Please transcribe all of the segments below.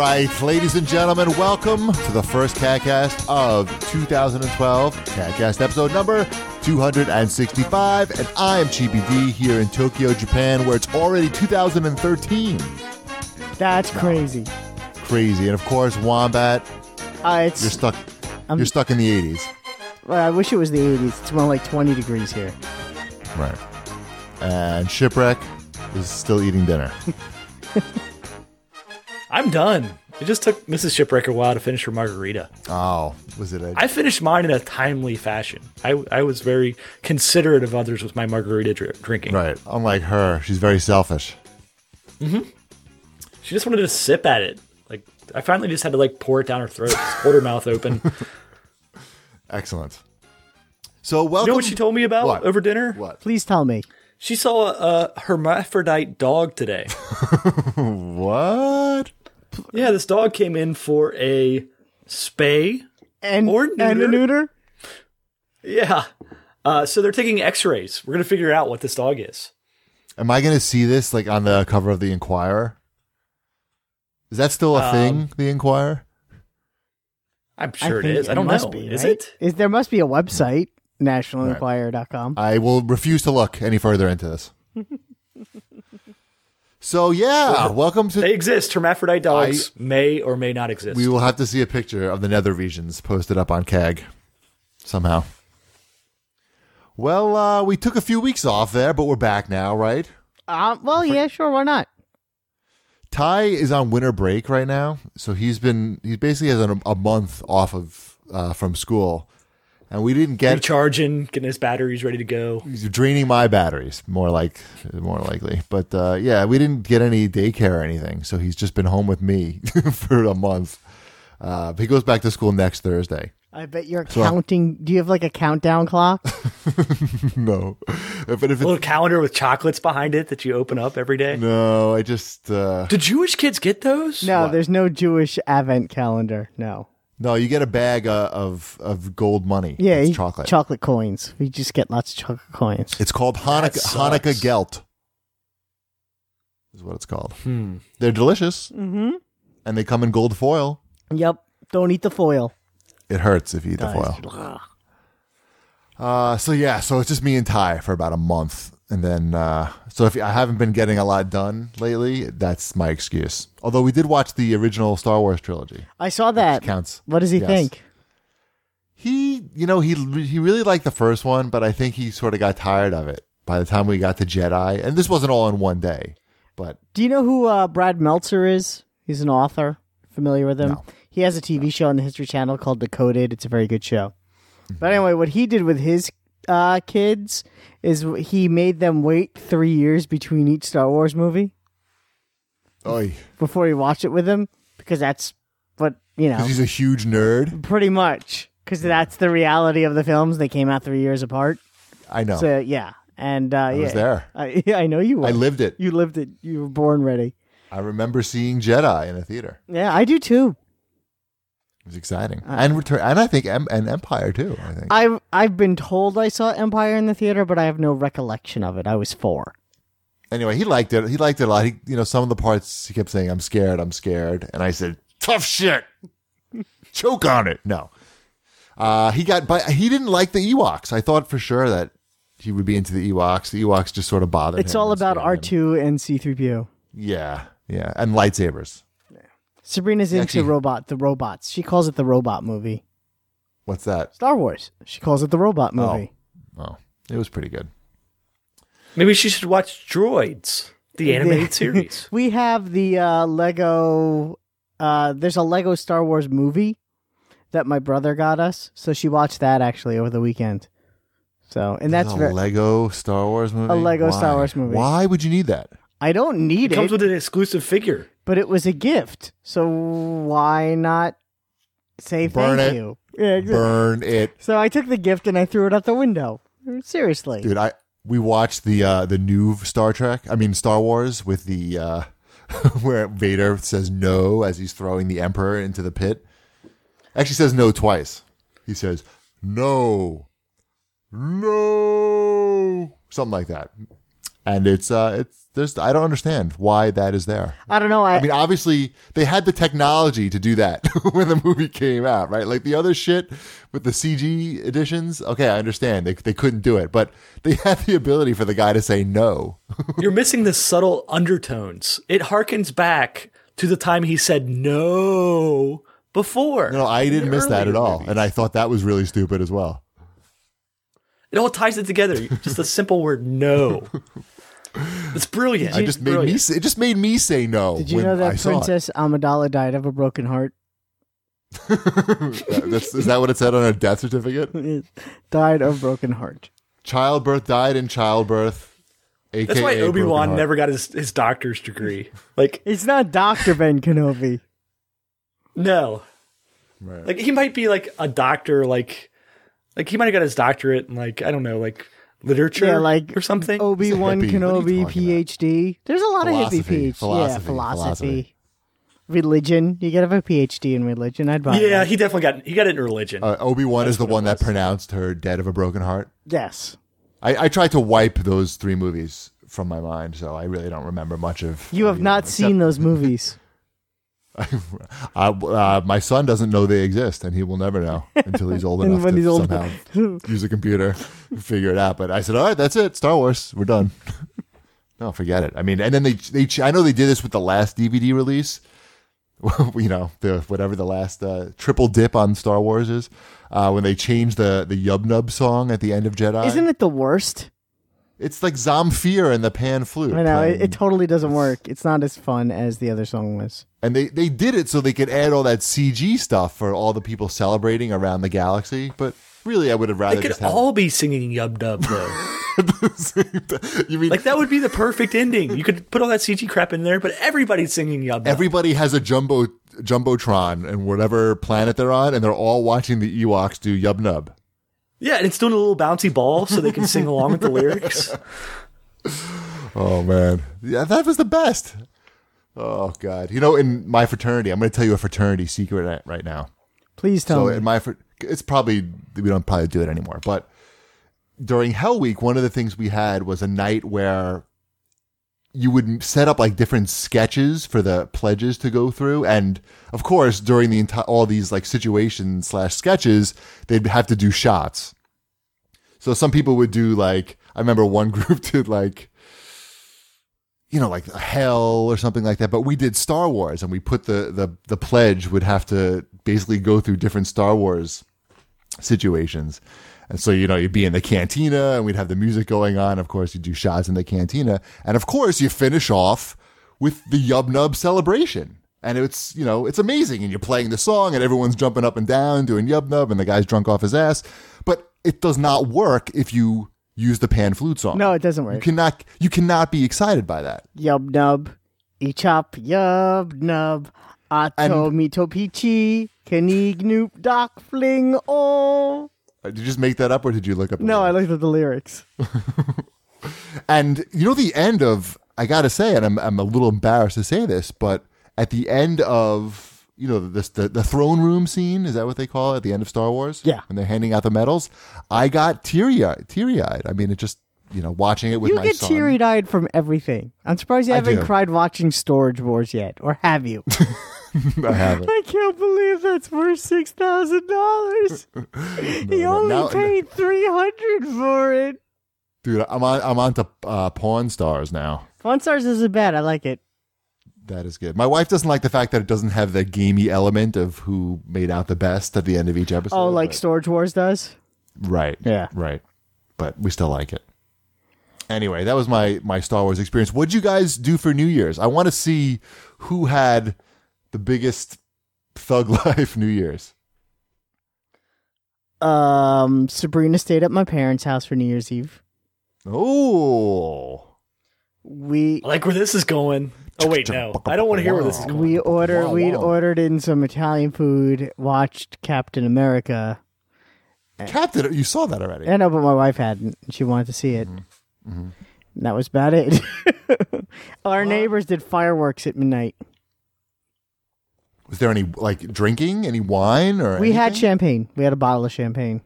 right, ladies and gentlemen, welcome to the first CatCast of 2012. CatCast episode number 265, and I am Chibi D here in Tokyo, Japan, where it's already 2013. That's crazy. Crazy, and of course, Wombat, you're It's stuck. You're stuck in the 80s, well, I wish it was the 80s. It's more like 20 degrees here. right? And Shipwreck is still eating dinner. I'm done. It just took Mrs. Shipwreck a while to finish her margarita. Oh, was it? I finished mine in a timely fashion. I was very considerate of others with my margarita drinking. Right. Unlike her, she's very selfish. She just wanted to sip at it. Like I finally just had to pour it down her throat, just hold her mouth open. Excellent. So welcome. You know what she told me about What? over dinner? What? Please tell me. She saw a hermaphrodite dog today. What? Yeah, this dog came in for a spay. And Or a neuter. neuter? Yeah. So they're taking x-rays. We're going to figure out what this dog is. Am I going to see this on the cover of the Inquirer? Is that still a thing, the Inquirer? I'm sure it think is. I don't must know. be, Is right? it? There must be a website, nationalenquirer.com. I will refuse to look any further into this. So yeah, welcome to. They exist. Hermaphrodite dogs may or may not exist. We will have to see a picture of the nether regions posted up on CAG somehow. Well, we took a few weeks off there, but we're back now, right? Well, yeah, sure, why not? Ty is on winter break right now, so he basically has a month off of from school, and we didn't get recharging, getting his batteries ready to go. he's draining my batteries more likely. But yeah, we didn't get any daycare or anything, so he's just been home with me for a month. He goes back to school next Thursday. I bet you're counting. Do you have a countdown clock? No, but if A little calendar with chocolates behind it that you open up every day. no, I just Do Jewish kids get those? No, What? there's no Jewish advent calendar. No. no. You get a bag of gold money. Yeah, It's chocolate. Chocolate coins. We just get lots of chocolate coins. It's called That Hanukkah sucks. Gelt. Is what it's called. They're delicious, Mm-hmm. and they come in gold foil. Yep. Don't eat the foil. It hurts if you eat the foil. So it's just me and Ty for about a month, and then so if I haven't been getting a lot done lately, that's my excuse. Although we did watch the original Star Wars trilogy. I saw that. Counts. What does he Yes. think? He really liked the first one, but I think he sort of got tired of it by the time we got to Jedi. And this wasn't all in one day, but Do you know who Brad Meltzer is? He's an author. Familiar with him? No. He has a TV show on the History Channel called Decoded. It's a very good show. But anyway, what he did with his kids is he made them wait 3 years between each Star Wars movie oy, before he watched it with them, because that's what, because he's a huge nerd. pretty much, because that's the reality of the films. They came out 3 years apart. I know. So, yeah. And I was there. I know you were. I lived it. You lived it. You were born ready. I remember seeing Jedi in a theater. Yeah, I do too. It was exciting, and Return, and I think and Empire too. I think. I've been told I saw Empire in the theater, but I have no recollection of it. I was 4. Anyway, he liked it. He liked it a lot. Some of the parts he kept saying, "I'm scared, I'm scared," and I said, "Tough shit, choke on it." No, he didn't like the Ewoks. I thought for sure that he would be into the Ewoks. The Ewoks just sort of bothered him. It's all and about scared him. R2 and C3PO. Yeah, and lightsabers. Sabrina's into Actually- the robots. She calls it the robot movie. What's that? Star Wars. She calls it the robot movie. Oh, it was pretty good. Maybe she should watch Droids, the animated series. We have the Lego. There's a Lego Star Wars movie that my brother got us, so she watched that actually over the weekend. So, and that's a Lego Star Wars movie. A Lego Why? Star Wars movie. Why would you need that? I don't need It comes it, with an exclusive figure. but it was a gift. So why not say Burn thank it. you? Yeah, exactly. Burn it, So I took the gift and I threw it out the window. Seriously. dude. We watched the new Star Wars with the where Vader says no as he's throwing the Emperor into the pit. Actually says no twice. He says no, no, something like that. And it's I don't understand why that is there. I don't know. I mean, obviously they had the technology to do that when the movie came out, right? Like the other shit with the CG editions. Okay, I understand they couldn't do it, but they had the ability for the guy to say no. You're missing the subtle undertones. It harkens back to the time he said no before. No, I didn't miss that at all, movies. and I thought that was really stupid as well. It all ties it together. Just a simple word, no. It's brilliant. It just made me say no. Did you when know I that saw it. Princess Amidala died of a broken heart? Is that what it said on her death certificate? Died of broken heart. Childbirth, died in childbirth. AKA That's why broken Obi-Wan heart. never got his doctor's degree. Like, It's not Dr. Ben Kenobi. no. Right. Like, he might be like a doctor, like he might have got his doctorate in, like, I don't know, like literature Yeah, like or something. Obi-Wan He's a hippie. What are Kenobi, you talking about? PhD. There's a lot of hippie Philosophy. PhD. Yeah, philosophy. Religion. You gotta have a PhD in religion. I'd buy Yeah, that. he definitely got it in religion. Obi-Wan is the what it one that was. pronounced her dead of a broken heart. Yes. I tried to wipe those 3 movies from my mind, so I really don't remember much of. You have Obi-Wan, not except- seen those movies. my son doesn't know they exist, and he will never know until he's old And enough when to he's old somehow use a computer, figure it out. But I said, all right, that's it. Star Wars, we're done. No, forget it. I mean, and then I know they did this with the last DVD release. You know, whatever the last triple dip on Star Wars is, when they changed the Yub Nub song at the end of Jedi. Isn't it the worst? It's like Zamfir and the pan flute. I know. playing. It totally doesn't work. It's not as fun as the other song was. And they did it so they could add all that CG stuff for all the people celebrating around the galaxy. But really, I would have rather They could just have. all be singing Yub Dub, though. You mean Like, that would be the perfect ending. You could put all that CG crap in there, but everybody's singing Yub Dub. everybody has a jumbotron and whatever planet they're on, and they're all watching the Ewoks do Yub Nub. Yeah, and it's doing a little bouncy ball so they can sing along with the lyrics. Oh man, yeah, that was the best. Oh god, you know, in my fraternity, I'm going to tell you a fraternity secret right now. Please tell So me. in my, it's probably, we don't probably do it anymore, but during Hell Week, one of the things we had was a night where you would set up like different sketches for the pledges to go through. And of course, during the all these like situations / sketches, they'd have to do shots. So some people would do like, I remember one group did like, you know, like hell or something like that. But we did Star Wars, and we put the pledge would have to basically go through different Star Wars situations. And so, you know, you'd be in the cantina and we'd have the music going on. Of course, you do shots in the cantina. And of course, you finish off with the Yub Nub celebration. And it's, you know, it's amazing. And you're playing the song and everyone's jumping up and down doing Yub Nub and the guy's drunk off his ass. But it does not work if you use the pan flute song. No, it doesn't work. You cannot be excited by that. Yub nub. Echop yub nub. Ato mito pichi. Kenig noop doc fling oh. Did you just make that up or did you look up? No, I looked at the lyrics. And you know, the end of, I gotta say, and I'm a little embarrassed to say this, but at the end of, you know, the throne room scene, is that what they call it at the end of Star Wars? Yeah. When they're handing out the medals, I got teary-eyed. I mean, it just, you know, watching it with You my get son. teary-eyed from everything. I'm surprised you I haven't do. cried watching Storage Wars yet. Or have you? I haven't. I can't believe that's worth $6,000. He only Now- paid $300 for it. Dude, I'm on to Pawn Stars now. Pawn Stars isn't bad. I like it. That is good. My wife doesn't like the fact that it doesn't have the gamey element of who made out the best at the end of each episode. Oh, like but- Storage Wars does? Right. Yeah. Right. But we still like it. Anyway, that was my Star Wars experience. What'd you guys do for New Year's? I want to see who had the biggest thug life New Year's. Sabrina stayed at my parents' house for New Year's Eve. Oh. We I like where this is going. Oh, wait, no. I don't want to hear where this is going. we'd Wow. ordered in some Italian food, watched Captain America. Captain, you saw that already. I know, but my wife hadn't. She wanted to see it. Mm-hmm. And that was about it. Our neighbors did fireworks at midnight. Was there any like drinking, any wine or We had anything? champagne. We had a bottle of champagne.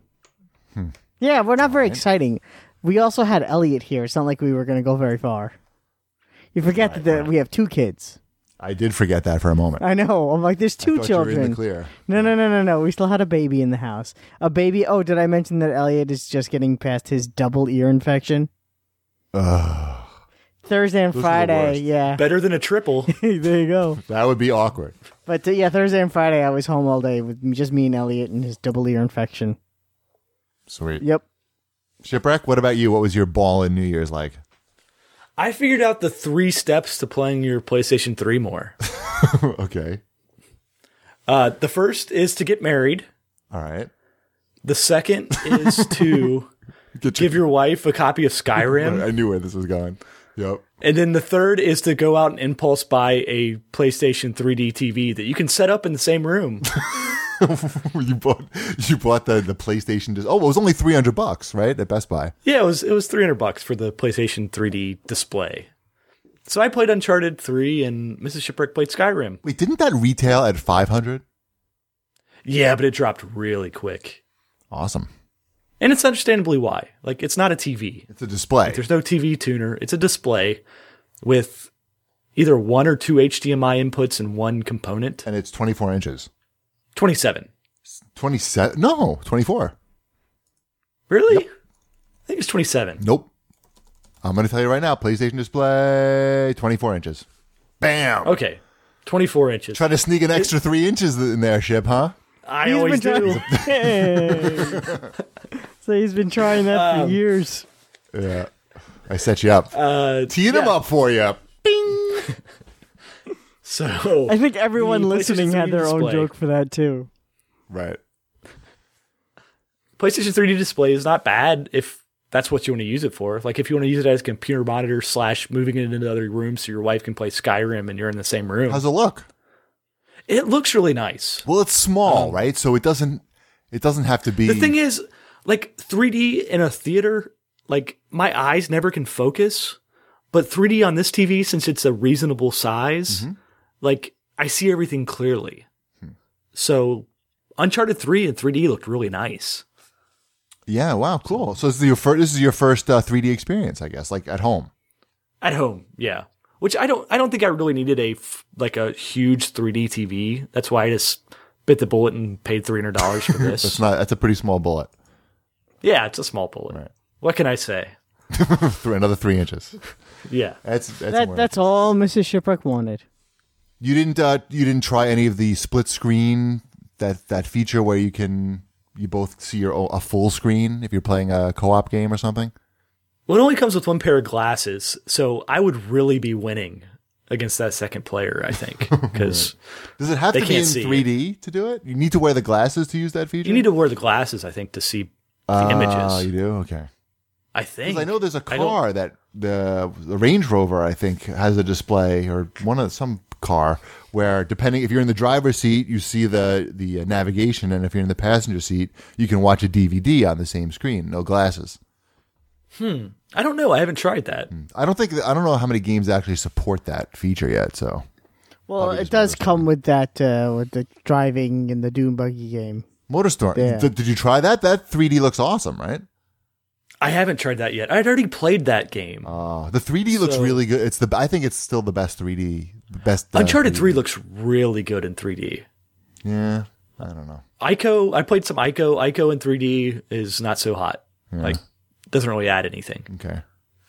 Yeah, we're not very exciting. We also had Elliot here. It's not like we were going to go very far. You forget that we have 2 kids. I did forget that for a moment. I know. I'm like, there's 2 thought children. You were in the clear. No. We still had a baby in the house. A baby. Oh, did I mention that Elliot is just getting past his double ear infection? Thursday and Those are the Friday, worst. yeah. Better than a triple. There you go. That would be awkward. But yeah, Thursday and Friday, I was home all day with just me and Elliot and his double ear infection. Sweet. Yep. Shipwreck, what about you? What was your ball in New Year's like? I figured out the 3 steps to playing your PlayStation 3 more. Okay. The first is to get married. All right. The second is to give your wife a copy of Skyrim. I knew where this was going. Yep. And then the third is to go out and impulse buy a PlayStation 3D TV that you can set up in the same room. you bought the PlayStation. Oh, it was only $300, right? At Best Buy. Yeah, it was $300 for the PlayStation 3D display. So I played Uncharted 3 and Mrs. Shipwreck played Skyrim. Wait, didn't that retail at $500? Yeah, but it dropped really quick. Awesome. And it's understandably why. Like, it's not a TV. It's a display. There's no TV tuner. It's a display with either 1 or 2 HDMI inputs and 1 component. And it's 24 inches. 27. 27? No, 24. Really? Yep. I think it's 27. Nope. I'm going to tell you right now. PlayStation display, 24 inches. Bam. Okay. 24 inches. Trying to sneak an extra 3 inches in there, Ship, huh? I always do. So he's been trying that for years. Yeah. I set you up. Teeing him up for you. Bing. So I think everyone listening had their own display. joke for that too. Right. PlayStation 3D display is not bad if that's what you want to use it for. Like if you want to use it as a computer monitor / moving it into other rooms so your wife can play Skyrim and you're in the same room. How's it look? It looks really nice. Well, it's small, right? So it doesn't have to be. The thing is, like 3D in a theater, like my eyes never can focus, but 3D on this TV, since it's a reasonable size, like I see everything clearly. So Uncharted 3 in 3D looked really nice. Yeah, wow, cool. So this is your first 3D experience, I guess, like at home. At home, yeah. Which I don't think I really needed a huge 3D TV. That's why I just bit the bullet and paid $300 for this. That's a pretty small bullet. Yeah, it's a small bullet. Right. What can I say? Another 3 inches. Yeah. That's all Mrs. Shipwreck wanted. You didn't try any of the split screen, that feature where you both see a full screen if you're playing a co-op game or something? Well, it only comes with 1 pair of glasses, so I would really be winning against that second player, I think. Because does it have to be in 3D to do it? You need to wear the glasses to use that feature? You need to wear the glasses, I think, to see the images. Oh, you do? Okay. I think. I know there's a car that the Range Rover, I think, has a display, or some car where, depending if you're in the driver's seat, you see the navigation, and if you're in the passenger seat, you can watch a DVD on the same screen, no glasses. I don't know. I haven't tried that. I don't know how many games actually support that feature yet. So, well, it does come with that with the driving in the Dune buggy game. MotorStorm. Yeah. Did you try that? That 3D looks awesome, right? I haven't tried that yet. I'd already played that game. The 3D looks really good. I think it's still the best 3D. Uncharted 3D. 3 looks really good in 3D. Yeah, I don't know. Ico. I played some Ico. Ico in 3D is not so hot. Yeah. Like, doesn't really add anything. Okay.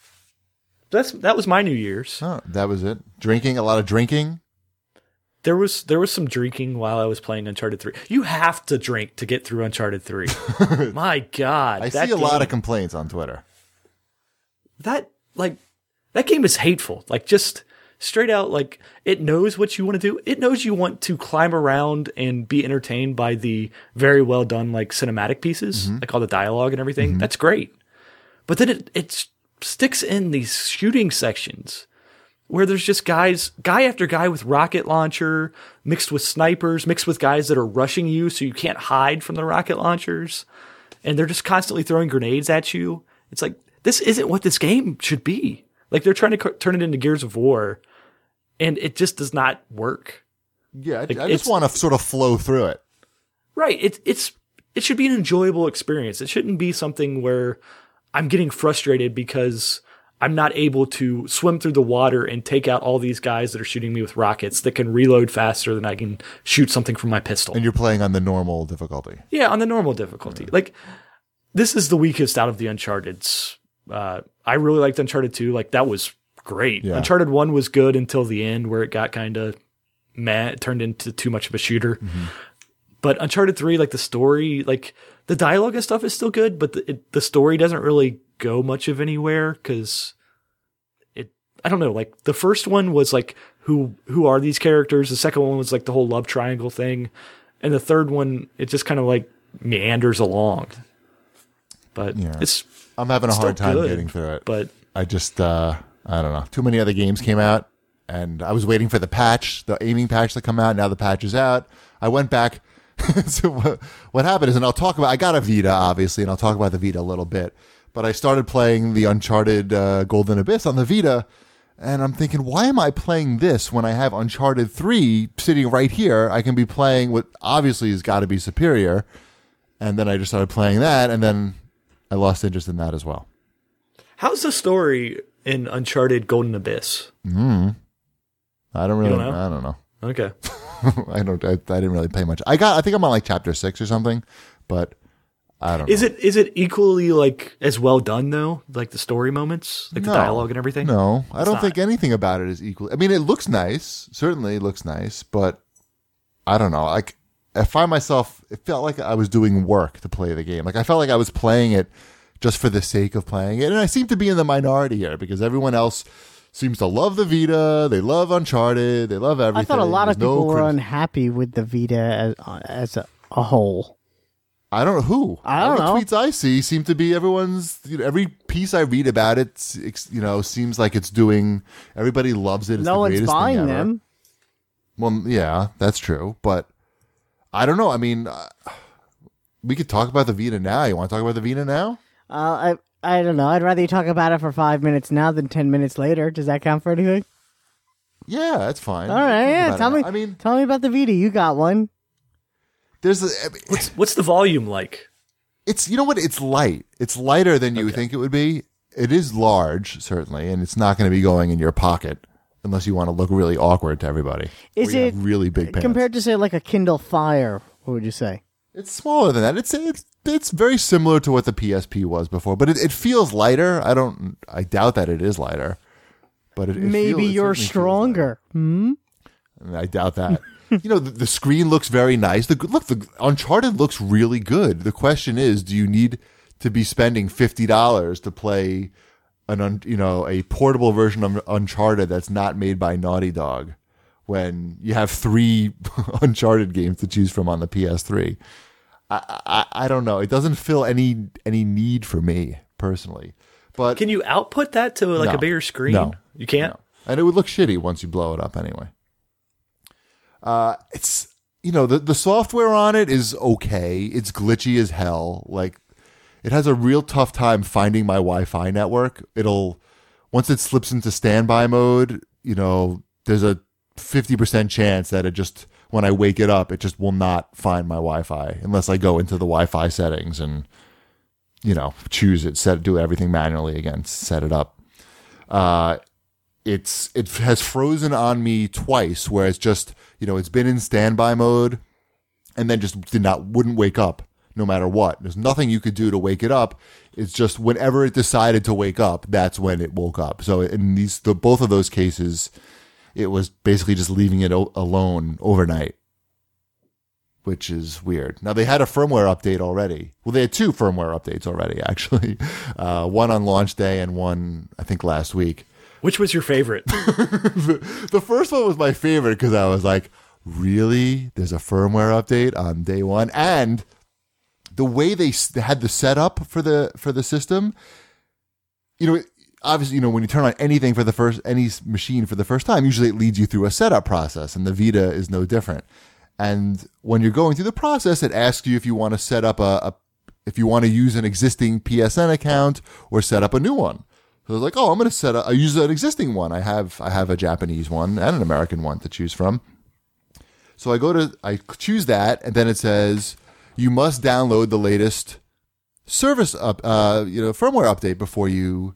That was my New Year's. Oh, that was it. Drinking, a lot of drinking. There was some drinking while I was playing Uncharted 3. You have to drink to get through Uncharted 3. My God. I see a lot of complaints on Twitter. That game is hateful. Like, just straight out, like, it knows what you want to do. It knows you want to climb around and be entertained by the very well done, like, cinematic pieces, like all the dialogue and everything. That's great. But then it sticks in these shooting sections where there's just guy after guy with rocket launcher mixed with snipers, mixed with guys that are rushing you so you can't hide from the rocket launchers. And they're just constantly throwing grenades at you. It's like, this isn't what this game should be. Like, they're trying to turn it into Gears of War, and it just does not work. Yeah, I just want to sort of flow through it. Right. It should be an enjoyable experience. It shouldn't be something where I'm getting frustrated because I'm not able to swim through the water and take out all these guys that are shooting me with rockets that can reload faster than I can shoot something from my pistol. And you're playing on the normal difficulty. Yeah, on the normal difficulty. Like, this is the weakest out of the Uncharted's. I really liked Uncharted 2. Like, that was great. Yeah. Uncharted 1 was good until the end where it got kind of meh. It turned into too much of a shooter. Mm-hmm. But Uncharted 3, like, the story, like, the dialogue and stuff is still good, but the story doesn't really go much of anywhere because I don't know, like, the first one was, like, who are these characters? The second one was, like, the whole love triangle thing. And the third one, it just kind of, like, meanders along. But I'm having a hard time good, getting through it. But I just, I don't know. Too many other games came out, and I was waiting for the patch, the aiming patch to come out. Now the patch is out. I went back. So what happened is, and I'll talk about, I got a Vita, obviously, and I'll talk about the Vita a little bit. But I started playing the Uncharted Golden Abyss on the Vita, and I'm thinking, why am I playing this when I have Uncharted 3 sitting right here? I can be playing what obviously has got to be superior. And then I just started playing that, and then I lost interest in that as well. How's the story in Uncharted Golden Abyss? I don't really know? I don't know. Okay. I didn't really pay much. I think I'm on like chapter 6 or something, but I don't know. Is it equally like as well done though? Like the story moments, like the dialogue and everything? No, I don't think anything about it is equal. I mean, it looks nice. Certainly it looks nice, but I don't know. Like, I find myself, it felt like I was doing work to play the game. Like, I felt like I was playing it just for the sake of playing it. And I seem to be in the minority here because everyone else seems to love the Vita. They love Uncharted. They love everything. I thought a lot of people were unhappy with the Vita as a whole. I don't know who. I don't know. The tweets I see seem to be everyone's. Every piece I read about it, seems like it's doing. Everybody loves it. It's no the one's greatest buying thing ever. them. Well, yeah, that's true, but I don't know. I mean, we could talk about the Vita now. You want to talk about the Vita now? I don't know. I'd rather you talk about it for 5 minutes now than 10 minutes later. Does that count for anything? Yeah, that's fine. All right, yeah. Tell me. I mean, tell me about the Vita. You got one. What's the volume like? It's, you know what? It's light. It's lighter than you would think it would be. It is large, certainly, and it's not going to be going in your pocket unless you want to look really awkward to everybody. Is it really big pants. compared to say like a Kindle Fire? What would you say? It's smaller than that. It's very similar to what the PSP was before, but it feels lighter. I doubt that it is lighter, but maybe you're stronger. I doubt that. The screen looks very nice. The Uncharted looks really good. The question is, do you need to be spending $50 to play a portable version of Uncharted that's not made by Naughty Dog when you have 3 Uncharted games to choose from on the PS3? I don't know. It doesn't fill any need for me personally. But can you output that to a bigger screen? No, you can't. No. And it would look shitty once you blow it up anyway. It's the software on it is okay. It's glitchy as hell. Like, it has a real tough time finding my Wi-Fi network. Once it slips into standby mode, there's a 50% chance that it just, when I wake it up, it just will not find my Wi-Fi unless I go into the Wi-Fi settings and, choose it, do everything manually again, set it up. It has frozen on me twice where it's just, it's been in standby mode and then just wouldn't wake up no matter what. There's nothing you could do to wake it up. It's just whenever it decided to wake up, that's when it woke up. So in both of those cases, it was basically just leaving it alone overnight, which is weird. Now, they had a firmware update already. Well, they had 2 firmware updates already, actually. One on launch day and one, I think, last week. Which was your favorite? The first one was my favorite because I was like, really? There's a firmware update on day one? And the way they had the setup for the system, obviously, when you turn on anything any machine for the first time, usually it leads you through a setup process, and the Vita is no different. And when you're going through the process, it asks you if you want to set up if you want to use an existing PSN account or set up a new one. So I was like, I'm going to I use an existing one. I have a Japanese one and an American one to choose from. So I choose that, and then it says, you must download the latest service firmware update before you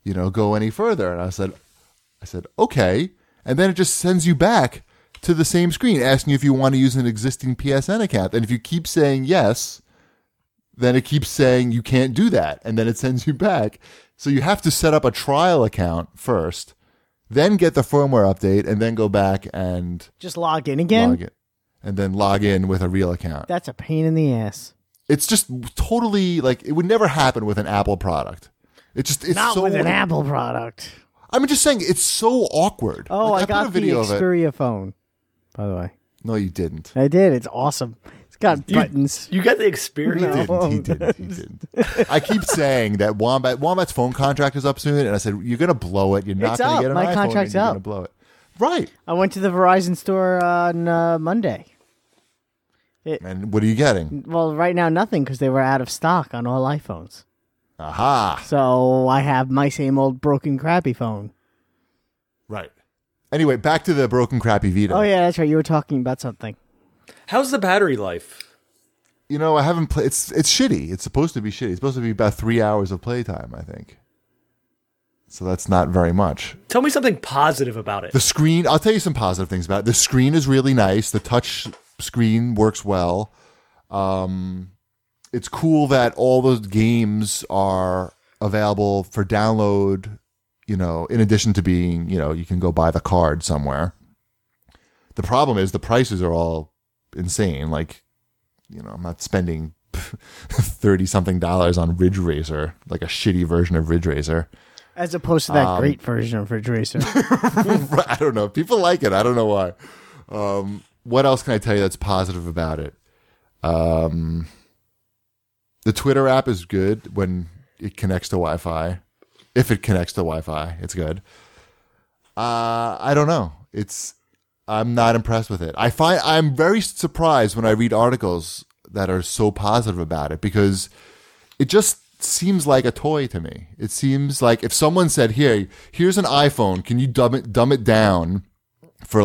go any further. And I said, okay. And then it just sends you back to the same screen asking you if you want to use an existing PSN account. And if you keep saying yes, then it keeps saying you can't do that. And then it sends you back. So you have to set up a trial account first, then get the firmware update, and then go back and Just log in again? and then log in with a real account. That's a pain in the ass. It's just totally like it would never happen with an Apple product. It's Not so with an Apple product. I'm just saying it's so awkward. Oh, Like, I got put a video the of it. Xperia phone, by the way. No, you didn't. I did. It's awesome. It's got buttons. You got the experience. No. He didn't. I keep saying that Wombat's phone contract is up soon, and I said you're gonna blow it. You're not It's gonna up. get an My iPhone. contract's and you're up. gonna blow it. Right. I went to the Verizon store on Monday. And what are you getting? Well, right now, nothing because they were out of stock on all iPhones. Aha. So I have my same old broken, crappy phone. Right. Anyway, back to the broken, crappy Vita. Oh, yeah, that's right. You were talking about something. How's the battery life? I haven't played. It's shitty. It's supposed to be shitty. It's supposed to be about 3 hours of playtime, I think. So that's not very much. Tell me something positive about it. The screen, I'll tell you some positive things about it. The screen is really nice. The touch screen works well. It's cool that all those games are available for download, in addition to being, you can go buy the card somewhere. The problem is the prices are all insane. Like, I'm not spending $30-something on Ridge Racer, like a shitty version of Ridge Racer. As opposed to that great version of Ridge Racer. I don't know. People like it. I don't know why. What else can I tell you that's positive about it? The Twitter app is good when it connects to Wi-Fi. If it connects to Wi-Fi, it's good. I don't know. I'm not impressed with it. I'm very surprised when I read articles that are so positive about it because it just seems like a toy to me. It seems like if someone said, here's an iPhone, can you dumb it down for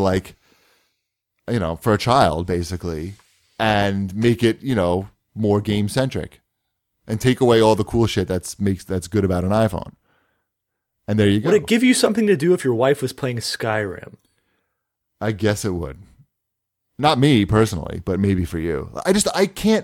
for a child basically and make it, more game centric and take away all the cool shit that's good about an iPhone. And there you go. Would it give you something to do if your wife was playing Skyrim? I guess it would. Not me personally, but maybe for you. I can't,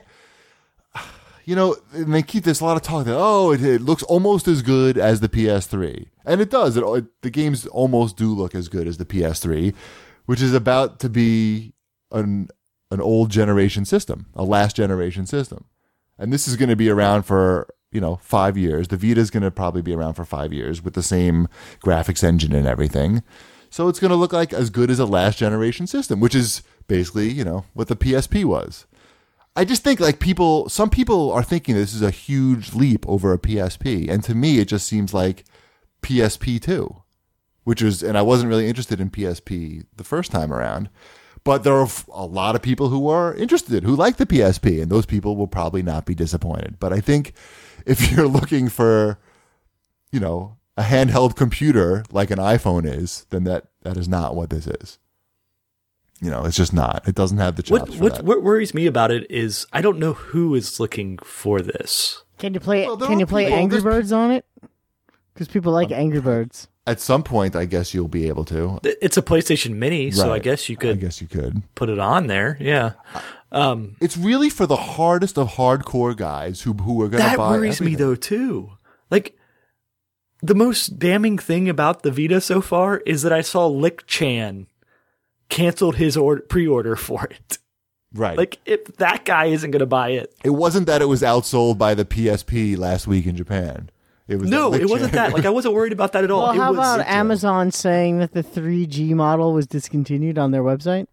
and they keep this a lot of talk that, it looks almost as good as the PS3. And it does. The games almost do look as good as the PS3, which is about to be an old generation system, a last generation system. And this is going to be around for, 5 years. The Vita is going to probably be around for 5 years with the same graphics engine and everything. So it's going to look like as good as a last generation system, which is basically, what the PSP was. I just think some people are thinking this is a huge leap over a PSP. And to me, it just seems like PSP 2, and I wasn't really interested in PSP the first time around, but there are a lot of people who are interested, who like the PSP, and those people will probably not be disappointed. But I think if you're looking for, a handheld computer like an iPhone is, then that is not what this is. It's just not. It doesn't have the chops for that. What worries me about it is I don't know who is looking for this. Can you play Well, Angry there's- Birds on it? Because people like Angry Birds. At some point, I guess you'll be able to. It's a PlayStation Mini, so I Right. guess you I could guess you could. put it on there. Yeah. It's really for the hardest of hardcore guys who are going to That buy worries me, everything. though, too. Like, the most damning thing about the Vita so far is that I saw Lick Chan canceled his pre-order for it. Right. Like, if that guy isn't going to buy it. It wasn't that it was outsold by the PSP last week in Japan. It was No, that it wasn't that. Like, I wasn't worried about that at all. Well, It how was, about Amazon saying that the 3G model was discontinued on their website?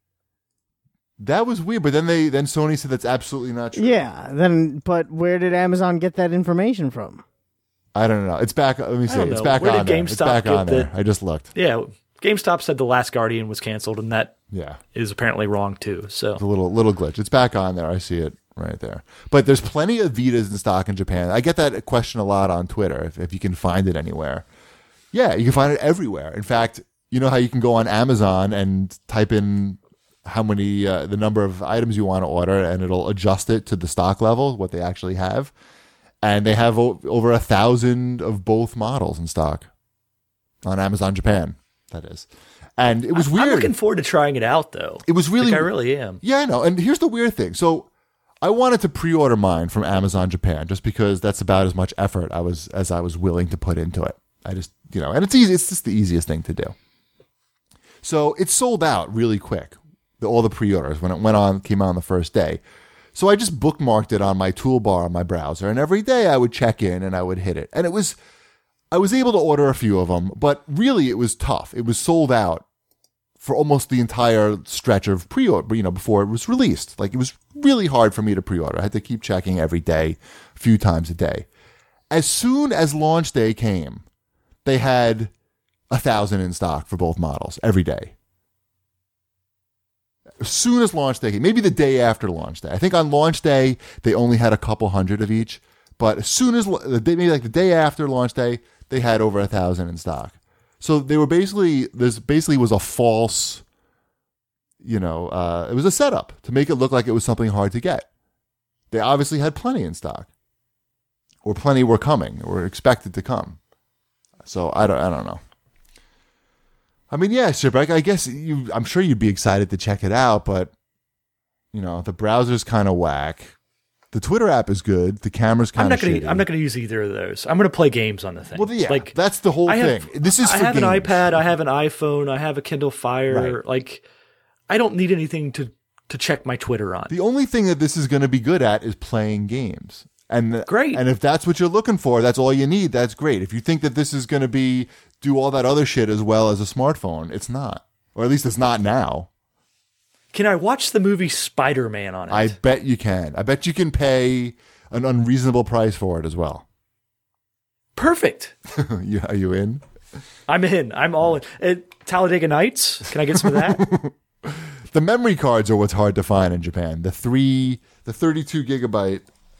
That was weird, but then Sony said that's absolutely not true. Yeah, but where did Amazon get that information from? I don't know. It's back. Let me see. don't It's know. back Where on did there. It's GameStop back get on there. the- I just looked. Yeah, GameStop said The Last Guardian was canceled, and that Yeah. is apparently wrong, too. So It's a little glitch. It's back on there. I see it right there. But there's plenty of Vitas in stock in Japan. I get that question a lot on Twitter, if you can find it anywhere. Yeah, you can find it everywhere. In fact, you know how you can go on Amazon and type in how many, the number of items you want to order, and it'll adjust it to the stock level, what they actually have. And they have over 1,000 of both models in stock on Amazon Japan, that is. And it was weird. I'm looking forward to trying it out, though. It was really... I really am. Yeah, I know. And here's the weird thing. So I wanted to pre-order mine from Amazon Japan just because that's about as much effort as I was willing to put into it. I just, and it's easy. It's just the easiest thing to do. So it sold out really quick, all the pre-orders, when it came out on the first day. So I just bookmarked it on my toolbar on my browser, and every day I would check in and I would hit it. And I was able to order a few of them, but really it was tough. It was sold out for almost the entire stretch of pre-order, before it was released. Like, it was really hard for me to pre-order. I had to keep checking every day, a few times a day. As soon as launch day came, they had 1,000 in stock for both models every day. As soon as launch day came, maybe the day after launch day. I think on launch day, they only had a couple hundred of each. But as soon as, maybe like the day after launch day, they had over 1,000 in stock. So they were this basically was a false, it was a setup to make it look like it was something hard to get. They obviously had plenty in stock. Or plenty were coming, or expected to come. So I don't know. I mean, yeah, Shipwreck, I guess I'm sure you'd be excited to check it out, but, the browser's kind of whack. The Twitter app is good. The camera's kind of shitty. I'm not going to use either of those. I'm going to play games on the thing. Well, yeah, that's the whole thing. This is for I have games. an iPad. I have an iPhone. I have a Kindle Fire. Right. Like, I don't need anything to check my Twitter on. The only thing that this is going to be good at is playing games. And great. And if that's what you're looking for, that's all you need. That's great. If you think that this is going to do all that other shit as well as a smartphone, it's not. Or at least it's not now. Can I watch the movie Spider-Man on it? I bet you can. I bet you can pay an unreasonable price for it as well. Perfect. Are you in? I'm in. I'm all in. Talladega Nights. Can I get some of that? The memory cards are what's hard to find in Japan. The 32 gigabyte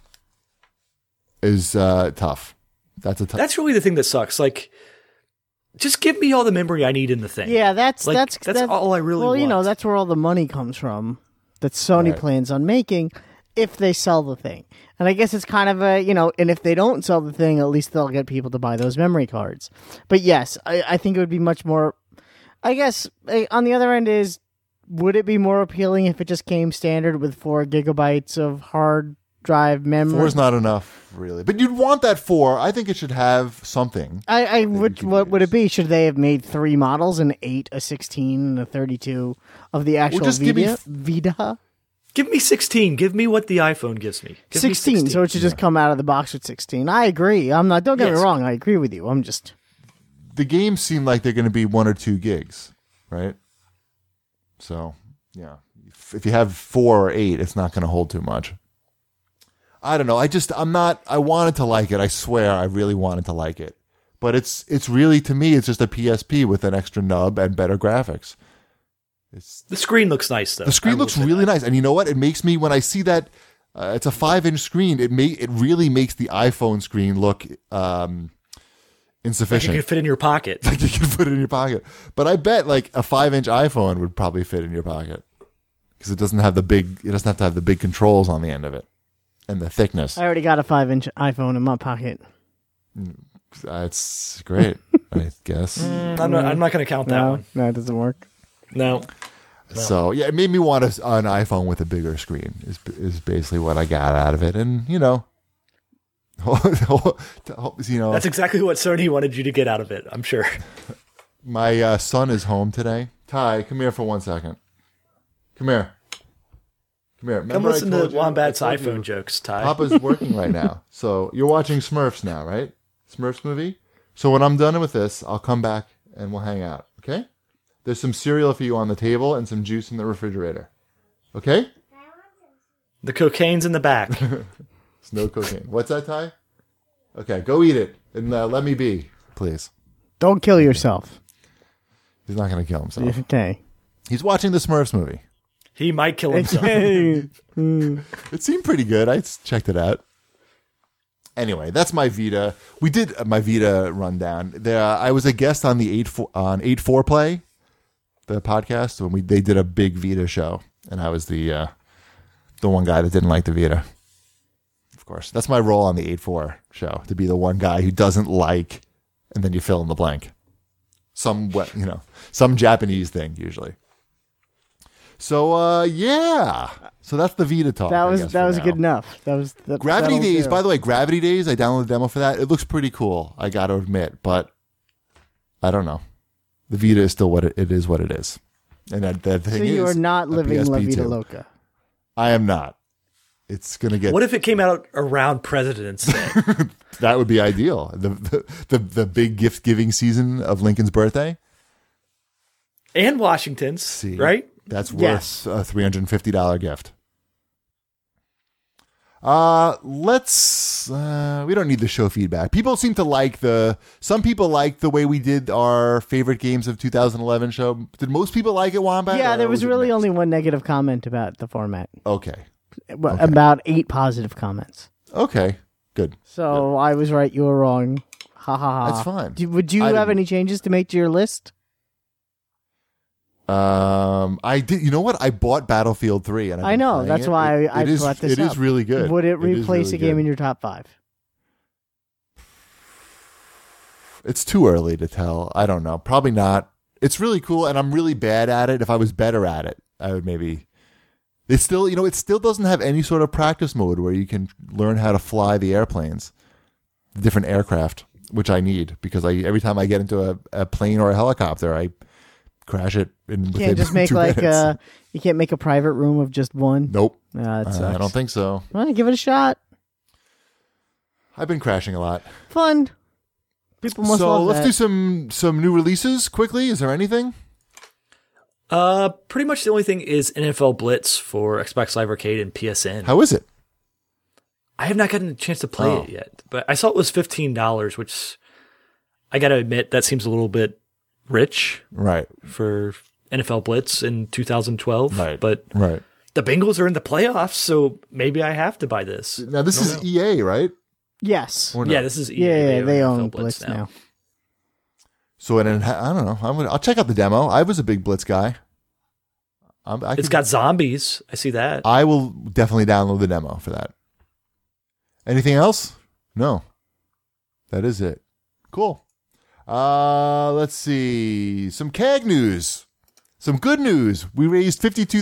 is tough. That's really the thing that sucks. Like, just give me all the memory I need in the thing. Yeah, that's all I really want. Well, that's where all the money comes from that Sony plans on making if they sell the thing. And I guess it's kind of and if they don't sell the thing, at least they'll get people to buy those memory cards. But yes, I think it would be much more, I guess, on the other end is, would it be more appealing if it just came standard with 4 gigabytes of hard drive memory? 4 is not enough, really. But you'd want that 4. I think it should have something. What would it be? Should they have made 3 models, an 8, a 16, and a 32 of the actual Vita? Give me 16. Give me what the iPhone gives me. Give 16, me 16. So it should just come out of the box with 16. I agree. Don't get me wrong. I agree with you. The games seem like they're going to be 1 or 2 gigs, right? So, yeah. If you have 4 or 8, it's not going to hold too much. I don't know. I wanted to like it. I swear I really wanted to like it. But it's really, to me, it's just a PSP with an extra nub and better graphics. The screen looks nice, though. The screen looks really nice. And you know what? It makes me, when I see that it's a 5-inch screen, it really makes the iPhone screen look insufficient. Like you can fit in your pocket. Like you can put it in your pocket. But I bet like a 5-inch iPhone would probably fit in your pocket. Because it doesn't have to have the big controls on the end of it. And the thickness. I already got a 5-inch iPhone in my pocket. That's great, I guess. I'm not going to count that one. No, it doesn't work. No. So, yeah, it made me want an iPhone with a bigger screen is basically what I got out of it. And, that's exactly what Sony wanted you to get out of it, I'm sure. My son is home today. Ty, come here for 1 second. Come here. Come listen to Wombat's iPhone jokes, Ty. Papa's working right now. So you're watching Smurfs now, right? Smurfs movie? So when I'm done with this, I'll come back and we'll hang out, okay? There's some cereal for you on the table and some juice in the refrigerator. Okay? The cocaine's in the back. There's no cocaine. What's that, Ty? Okay, go eat it and let me be, please. Don't kill yourself. He's not going to kill himself. Okay. He's watching the Smurfs movie. He might kill himself. It seemed pretty good. I checked it out. Anyway, that's my Vita. We did my Vita rundown. I was a guest on the 8-4 Play, the podcast, when they did a big Vita show, and I was the one guy that didn't like the Vita. of course. That's my role on the 8-4 show, to be the one guy who doesn't like, and then you fill in the blank. Some Japanese thing, usually. So, yeah. So that's the Vita talk. That was good enough. Gravity that'll Days, do. by the way, Gravity Days, I downloaded the demo for that. It looks pretty cool, I got to admit, but I don't know. The Vita is still what it is. And that thing So is, you are not a living La PSP Vida 2. Loca. I am not. It's going to get... What if it came out around President's Day? That would be ideal. The big gift-giving season of Lincoln's birthday. And Washington's, right? That's worth Yes. a $350 gift. We don't need the show feedback. People seem to like some people like the way we did our favorite games of 2011 show. Did most people like it, Wombat? Yeah, or there was it really mixed? only one negative comment about the format. Okay. Well, about 8 positive comments. Okay. Good. So I was right, you were wrong. Ha ha ha. That's fine. Would you I have didn't- any changes to make to your list? I did. You know what? I bought Battlefield 3, and I've I been know. playing That's it. why I It is- brought this It is up. really good. Would it is replace really a game good. in your top 5? It's too early to tell. I don't know. Probably not. It's really cool, and I'm really bad at it. If I was better at it, I would maybe. It still, it still doesn't have any sort of practice mode where you can learn how to fly the airplanes, different aircraft, which I need because every time I get into a plane or a helicopter, I crash it You within can't just make 2 minutes. you can't make a private room of just one. Nope. That sucks. I don't think so. Well, give it a shot. I've been crashing a lot. Fun. People must So love let's that. do some new releases quickly. Is there anything? Pretty much the only thing is NFL Blitz for Xbox Live Arcade and PSN. How is it? I have not gotten a chance to play Oh. it yet, but I saw it was $15, which I got to admit that seems a little bit rich Right. for NFL Blitz in 2012. Right. But Right. the Bengals are in the playoffs, so maybe I have to buy this. Now this is EA, right? Yes. Or no? Yeah, this is Yeah, they own NFL Blitz now. So I don't know. I'll check out the demo. I was a big Blitz guy. It's got zombies. I see that. I will definitely download the demo for that. Anything else? No. That is it. Cool. Let's see. Some CAG news. Some good news. We raised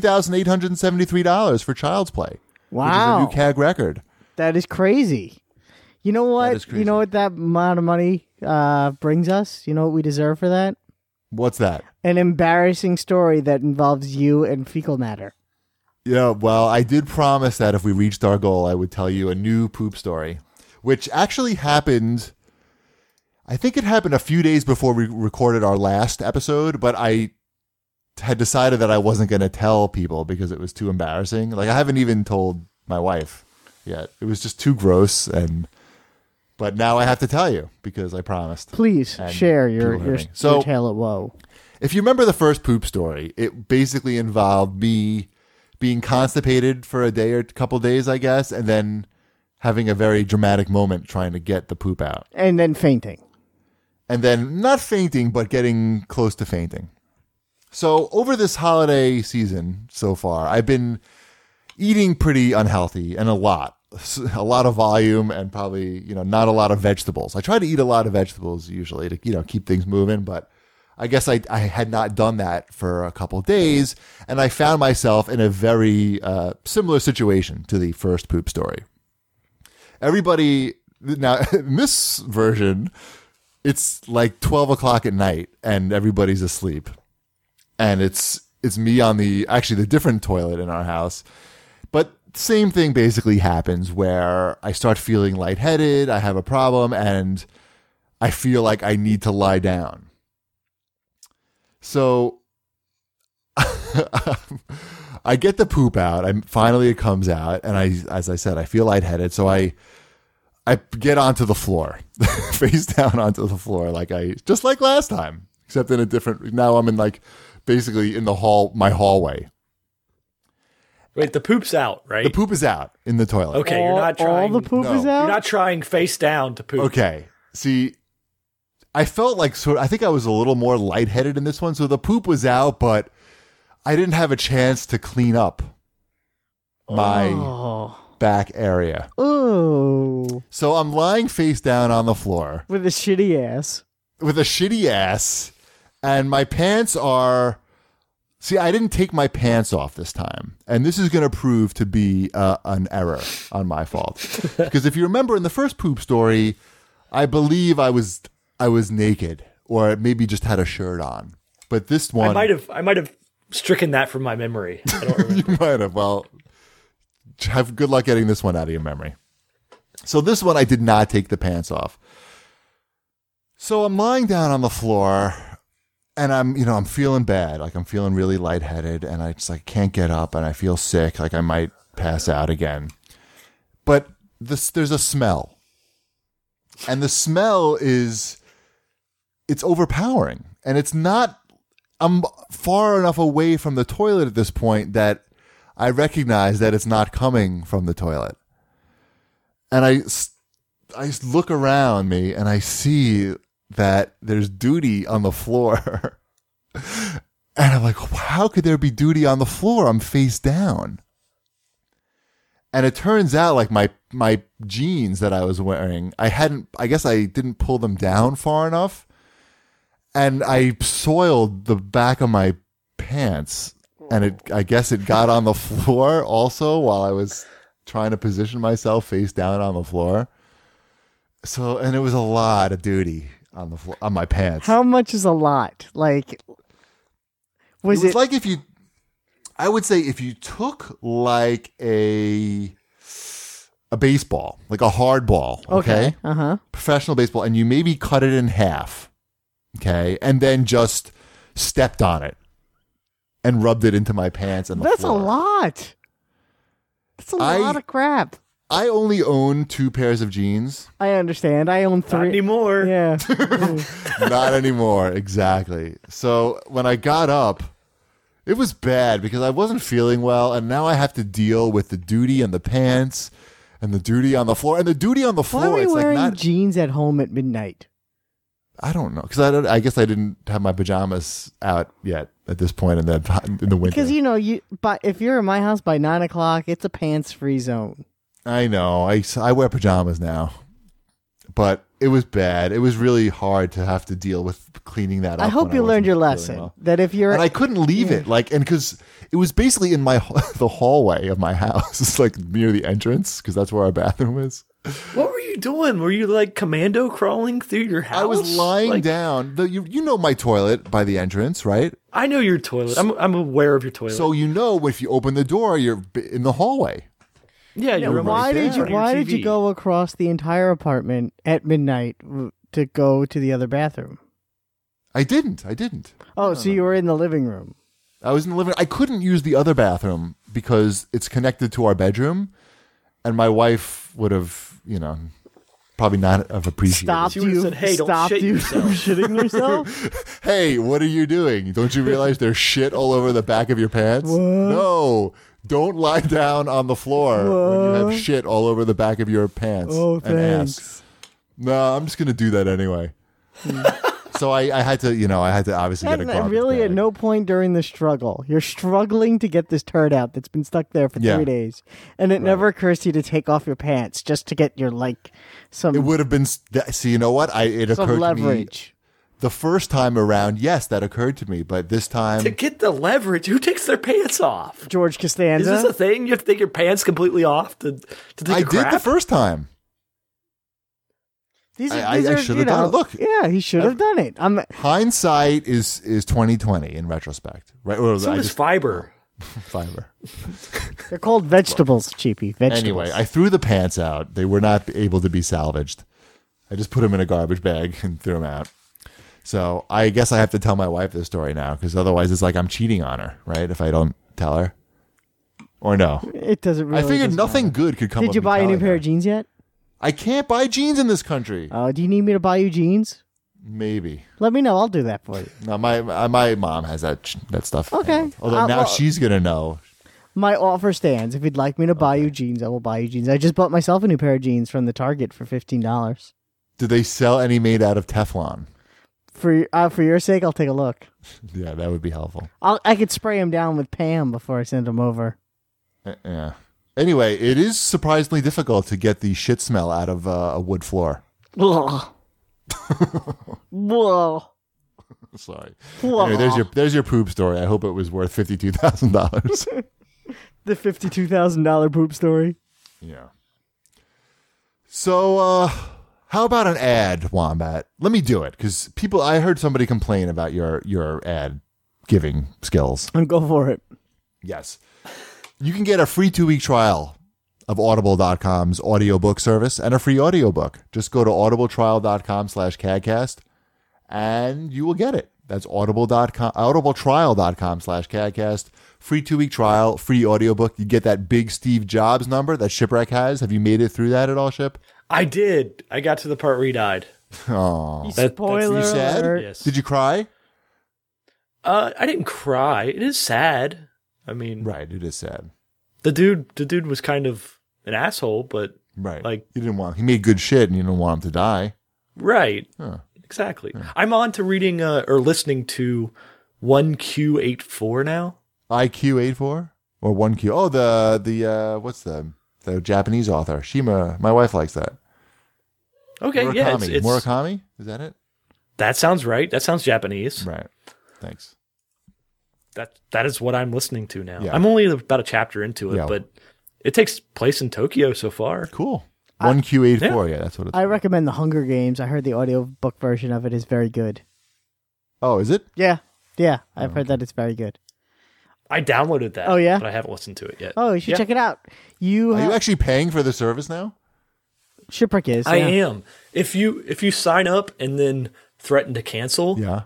$52,873 for Child's Play. Wow. Which is a new CAG record. That is crazy. You know what? is crazy. You know what that amount of money brings us? You know what we deserve for that? What's that? An embarrassing story that involves you and fecal matter. Yeah, well, I did promise that if we reached our goal, I would tell you a new poop story, which actually happened. I think it happened a few days before we recorded our last episode, but I had decided that I wasn't going to tell people because it was too embarrassing. Like, I haven't even told my wife yet. It was just too gross, but now I have to tell you because I promised. Please And share your people heard me. So- your tale of woe. If you remember the first poop story, it basically involved me being constipated for a day or a couple days, I guess, and then having a very dramatic moment trying to get the poop out. And then fainting. And then not fainting, but getting close to fainting. So over this holiday season so far, I've been eating pretty unhealthy and a lot of volume and probably, not a lot of vegetables. I try to eat a lot of vegetables usually to, keep things moving, but I guess I had not done that for a couple of days, and I found myself in a very similar situation to the first poop story. Everybody, now in this version, it's like 12 o'clock at night, and everybody's asleep. And it's me on the different toilet in our house. But same thing basically happens where I start feeling lightheaded, I have a problem, and I feel like I need to lie down. So I get the poop out. Finally it comes out, and as I said, I feel lightheaded. So I get onto the floor, face down onto the floor, just like last time, except in a different. Now I'm in basically in my hallway. Wait, the poop's out, right? The poop is out in the toilet. Okay, you're not trying. All the poop No. is out? You're not trying face down to poop. Okay. See, I felt like I think I was a little more lightheaded in this one. So the poop was out, but I didn't have a chance to clean up my Oh. back area. Ooh. So I'm lying face down on the floor With a shitty ass. with a shitty ass, and my pants are. See, I didn't take my pants off this time, and this is going to prove to be an error on my fault. Because if you remember in the first poop story, I believe I was naked, or maybe just had a shirt on. But this one, I might have stricken that from my memory. I don't remember. you might have. Well, have good luck getting this one out of your memory. So this one, I did not take the pants off. So I'm lying down on the floor. And I'm feeling bad. Like I'm feeling really lightheaded and I just like can't get up and I feel sick. Like I might pass out again. But there's a smell. And the smell it's overpowering. And it's not, I'm far enough away from the toilet at this point that I recognize that it's not coming from the toilet. And I look around me and I see that there's duty on the floor. And I'm like, how could there be duty on the floor? I'm face down. And it turns out like my jeans that I was wearing, I guess I didn't pull them down far enough. And I soiled the back of my pants. And I guess it got on the floor also while I was trying to position myself face down on the floor. So, and it was a lot of duty on the floor, on my pants. How much is a lot? Like, was it like I would say if you took like a baseball, like a hard ball, okay? Professional baseball, and you maybe cut it in half, okay? And then just stepped on it and rubbed it into my pants and the That's floor. a lot. That's a lot of crap. I only own 2 pairs of jeans. I understand. I own 3. Not anymore. Yeah. Not anymore, exactly. So when I got up, it was bad because I wasn't feeling well, and now I have to deal with the duty on the pants and the duty on the floor. And the duty on the floor, Why are you it's wearing like not... jeans at home at midnight? I don't know, because I guess I didn't have my pajamas out yet at this point in the winter. Because, but if you're in my house by 9 o'clock, it's a pants-free zone. I know. I wear pajamas now. But it was bad. It was really hard to have to deal with cleaning that up. I hope you learned your lesson. That if you're... And I couldn't leave it. Because it was basically in the hallway of my house. It's like near the entrance, because that's where our bathroom is. What were you doing? Were you like commando crawling through your house? I was lying down. You know my toilet by the entrance, right? I know your toilet. I'm aware of your toilet. So if you open the door, you're in the hallway. Yeah, you're why did you go across the entire apartment at midnight to go to the other bathroom? I didn't. Oh, so you were in the living room. I was in the living room. I couldn't use the other bathroom because it's connected to our bedroom, and my wife would have, probably not have appreciated it. She would have said, "Hey, don't shit yourself." Shitting yourself? Hey, what are you doing? Don't you realize there's shit all over the back of your pants? What? No. Don't lie down on the floor when you have shit all over the back of your pants and thanks. ass. No, I'm just going to do that anyway. So I had to, obviously get a garbage really bag. at no point during the struggle. You're struggling to get this turd out that's been stuck there for 3 days. And it never occurs to you to take off your pants just to get your, some... It would have been, see, you know what? It occurred some leverage. To me the first time around, yes, that occurred to me. But this time... To get the leverage, who takes their pants off? George Costanza. Is this a thing? You have to take your pants completely off to take a crap? I did the first time. I should have done it. Look. Yeah, he should have done it. Hindsight is 2020 in retrospect. Right? So is fiber. Fiber. They're called vegetables, cheapy. Vegetables. Anyway, I threw the pants out. They were not able to be salvaged. I just put them in a garbage bag and threw them out. So I guess I have to tell my wife this story now, because otherwise it's like I'm cheating on her, right? If I don't tell her. Or no. It doesn't really I figured nothing good could come of Did you me buy a new telling pair her. of jeans yet? I can't buy jeans in this country. Do you need me to buy you jeans? Maybe. Let me know. I'll do that for you. No, my mom has that stuff. Okay. Although now she's going to know. My offer stands. If you'd like me to buy you jeans, I will buy you jeans. I just bought myself a new pair of jeans from the Target for $15. Do they sell any made out of Teflon? For your sake, I'll take a look. Yeah, that would be helpful. I could spray them down with Pam before I send them over. Yeah. Anyway, it is surprisingly difficult to get the shit smell out of a wood floor. Ugh. Whoa. Sorry. Whoa. Anyway, there's your poop story. I hope it was worth $52,000. The $52,000 poop story. Yeah. So, how about an ad, Wombat? Let me do it, because I heard somebody complain about your ad giving skills. And go for it. Yes. You can get a free 2-week trial of audible.com's audiobook service and a free audiobook. Just go to audibletrial.com/cadcast and you will get it. That's audibletrial.com/cadcast. Free 2-week trial, free audiobook. You get that big Steve Jobs number that Shipwreck has. Have you made it through that at all, Ship? I did. I got to the part where he died. Oh. Spoiler You sad? alert. Yes. Did you cry? I didn't cry. It is sad. I mean, Right, it is sad. the dude was kind of an asshole, but Right. like, he made good shit and you didn't want him to die. right. Huh. Exactly. I'm on to reading or listening to 1Q84 now. IQ84 or 1Q? Oh, the what's the Japanese author? Shima. My wife likes that. Okay, Murakami. yeah, it's Murakami? Is that it? that sounds right. That sounds Japanese. Right. Thanks. That is what I'm listening to now. Yeah. I'm only about a chapter into it, Yeah. but it takes place in Tokyo so far. Cool. 1Q84. Yeah, that's what it's. I recommend The Hunger Games. I heard the audiobook version of it is very good. Oh, is it? Yeah. Yeah. I've heard that it's very good. I downloaded that. Oh, yeah? But I haven't listened to it yet. Oh, you should check it out. Are you actually paying for the service now? Shipwreck is. I yeah. am. If you sign up and then threaten to cancel, Yeah.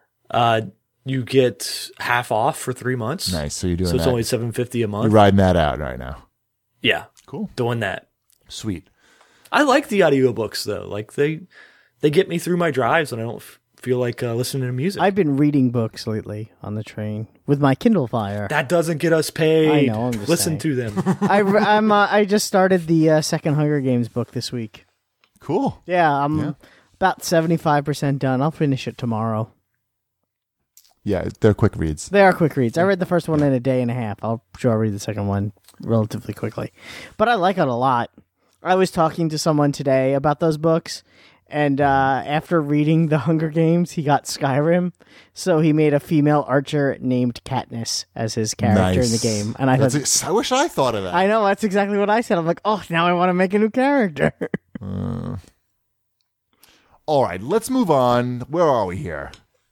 you get half off for 3 months. Nice. So you're doing So it's that. only $7.50 a You're month. riding that out right now. Yeah, Cool. doing that. Sweet. I like the audiobooks though. Like they get me through my drives, and I don't feel like listening to music. I've been reading books lately on the train with my Kindle Fire. That doesn't get us paid. I know, I'm just Listen saying. to them. I just started the second Hunger Games book this week. Cool. Yeah, I'm about 75% done. I'll finish it tomorrow. Yeah, they're quick reads. They are quick reads. I read the first one in a day and a half. I'll read the second one relatively quickly. But I like it a lot. I was talking to someone today about those books, and after reading The Hunger Games, he got Skyrim, so he made a female archer named Katniss as his character in the game. And I thought, I wish I thought of that. I know, that's exactly what I said. I'm like, oh, now I want to make a new character. All right, let's move on. Where are we here?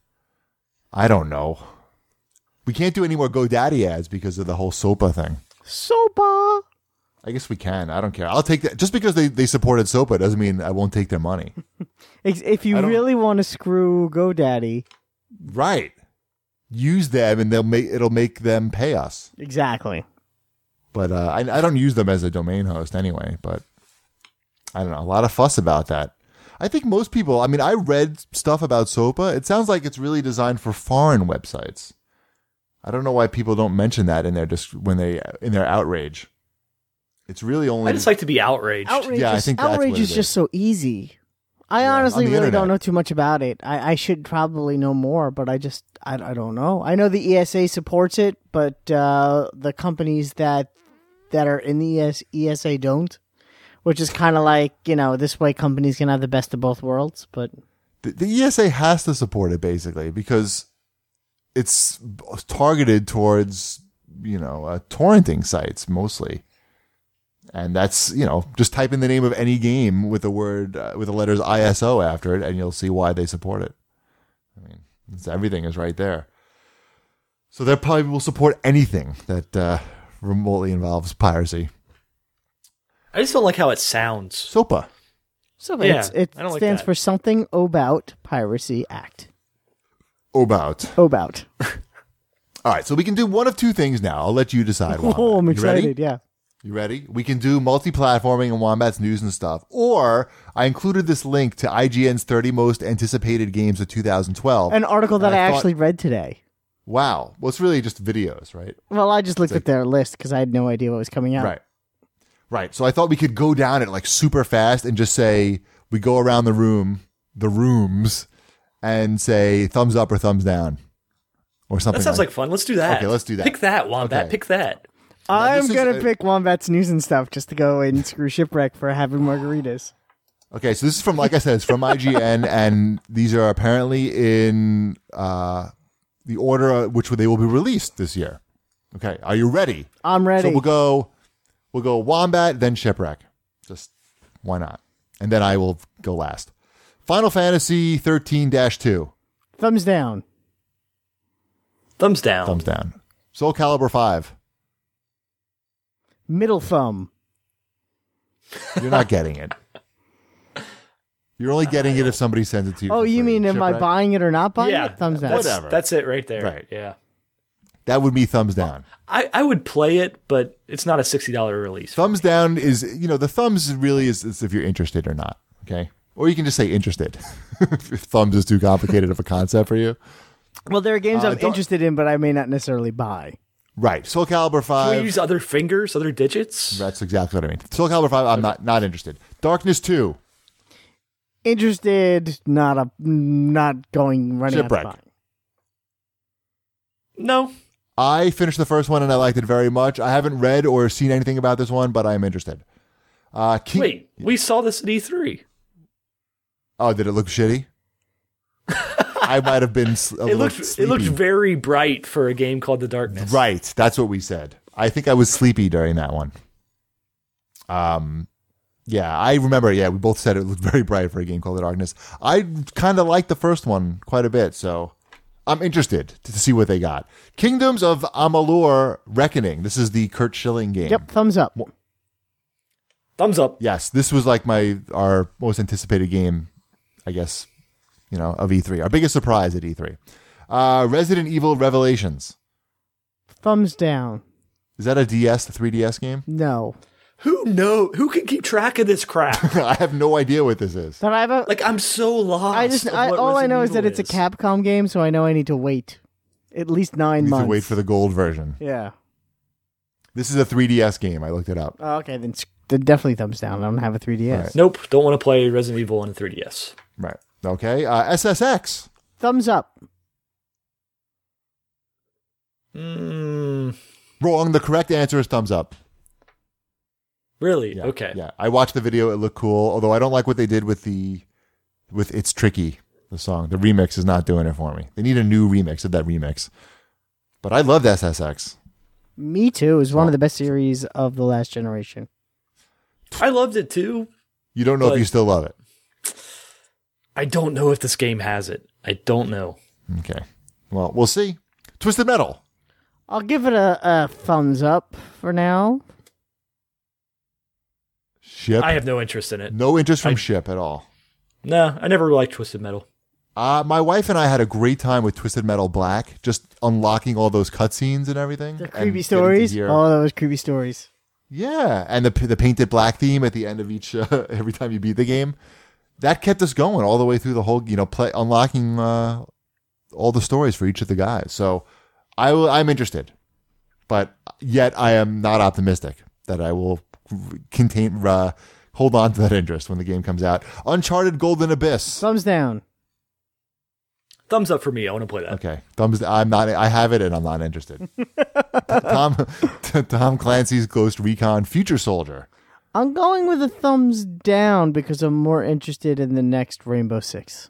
I don't know. We can't do any more GoDaddy ads because of the whole SOPA thing. Sopa. I guess we can. I don't care. I'll take that. Just because they supported SOPA doesn't mean I won't take their money. If you really want to screw GoDaddy. Right. Use them and it'll make them pay us. Exactly. But I don't use them as a domain host anyway. But I don't know. A lot of fuss about that. I think most people, I mean, I read stuff about SOPA. It sounds like it's really designed for foreign websites. I don't know why people don't mention that in their outrage. It's really only. I just like to be outraged. Yeah, I think that's outrage what it is just is. so easy. I Yeah, honestly on the really internet. don't know too much about it. I should probably know more, but I don't know. I know the ESA supports it, but the companies that are in the ESA don't, which is kind of like, this way companies can have the best of both worlds. But The ESA has to support it basically because it's targeted towards, torrenting sites mostly. And that's, just type in the name of any game with the word, with the letters ISO after it, and you'll see why they support it. I mean, everything is right there. So they probably will support anything that remotely involves piracy. I just don't like how it sounds. SOPA. so Yeah, it I don't like stands that. for Something About Piracy Act. About. About. All right, so we can do one of two things now. I'll let you decide. Wombat. Oh, I'm You ready? excited. Yeah. You ready? We can do multi-platforming and Wombat's news and stuff. Or I included this link to IGN's 30 most anticipated games of 2012. An article that And I thought- actually read today. Wow. Well, it's really just videos, right? Well, I just looked at their list because I had no idea what was coming out. Right. Right. So I thought we could go down it like super fast and just say we go around the rooms, and say thumbs up or thumbs down or something. That sounds like fun. Let's do that. Okay, let's do that. Pick that, Wombat. Okay. Pick that. I'm this is gonna pick Wombat's News and Stuff just to go and screw Shipwreck for having margaritas. Okay, so this is from, like I said, it's from IGN, and these are apparently in the order which they will be released this year. Okay, are you ready? I'm ready. So we'll go Wombat, then Shipwreck. Just why not? And then I will go last. Final Fantasy 13-2. Thumbs down. Thumbs down. Thumbs down. Soul Calibur 5. Middle thumb. You're not getting it. You're only getting it if somebody sends it to you. Oh, for you free. mean am I Shipwreck? buying it or not buying Yeah, it? Thumbs down. Whatever. That's it right there. Right. Yeah. That would be thumbs down. I would play it, but it's not a $60 release. Thumbs down is, the thumbs really is if you're interested or not. Okay. Or you can just say interested. If thumbs is too complicated of a concept for you. Well, there are games I'm don't- interested in, but I may not necessarily buy. Right. Soul Calibur Can 5. we use other fingers, other digits? That's exactly what I mean. Soul Calibur 5, I'm not interested. Darkness 2. Interested, not running out Shipwreck. of buying. No. I finished the first one and I liked it very much. I haven't read or seen anything about this one, but I'm interested. Wait, we saw this at E3. Oh, did it look shitty? I might have been It looked very bright for a game called The Darkness. Right. That's what we said. I think I was sleepy during that one. Yeah, I remember. Yeah, we both said it looked very bright for a game called The Darkness. I kind of liked the first one quite a bit, so I'm interested to see what they got. Kingdoms of Amalur Reckoning. This is the Kurt Schilling game. Yep, thumbs up. Thumbs up. Yes, this was like our most anticipated game, I guess, of E3. Our biggest surprise at E3. Resident Evil Revelations. Thumbs down. Is that a 3DS game? No. Who can keep track of this crap? I have no idea what this is. But I have a. Like, I'm so lost. All I know is that it's a Capcom game, so I know I need to wait at least 9 You need months. to wait for the gold version. Yeah. This is a 3DS game. I looked it up. Oh, okay, then definitely thumbs down. I don't have a 3DS. Right. Nope, don't want to play Resident Evil on a 3DS. Right. Okay. SSX. Thumbs up. Mm, Wrong. The correct answer is thumbs up. really? Yeah. Okay. Yeah. I watched the video. It looked cool. Although I don't like what they did with It's Tricky, the song. The remix is not doing it for me. They need a new remix of that remix. But I loved SSX. Me too. Is one of the best series of the last generation. I loved it too. You don't know if But- you still love it. I don't know if this game has it. I don't know. Okay. Well, we'll see. Twisted Metal. I'll give it a thumbs up for now. Ship. I have no interest in it. No interest from Ship at all. No, I never liked Twisted Metal. My wife and I had a great time with Twisted Metal Black, just unlocking all those cutscenes and everything. The and creepy getting to stories. hear- Oh, those creepy stories. Yeah, and the painted black theme at the end of each every time you beat the game, that kept us going all the way through the whole. Unlocking all the stories for each of the guys. So I'm interested, but yet I am not optimistic that I will hold on to that interest when the game comes out. Uncharted Golden Abyss. Thumbs down. Thumbs up for me. I want to play that. Okay, thumbs. I'm not. I have it, and I'm not interested. Tom Clancy's Ghost Recon Future Soldier. I'm going with a thumbs down because I'm more interested in the next Rainbow Six.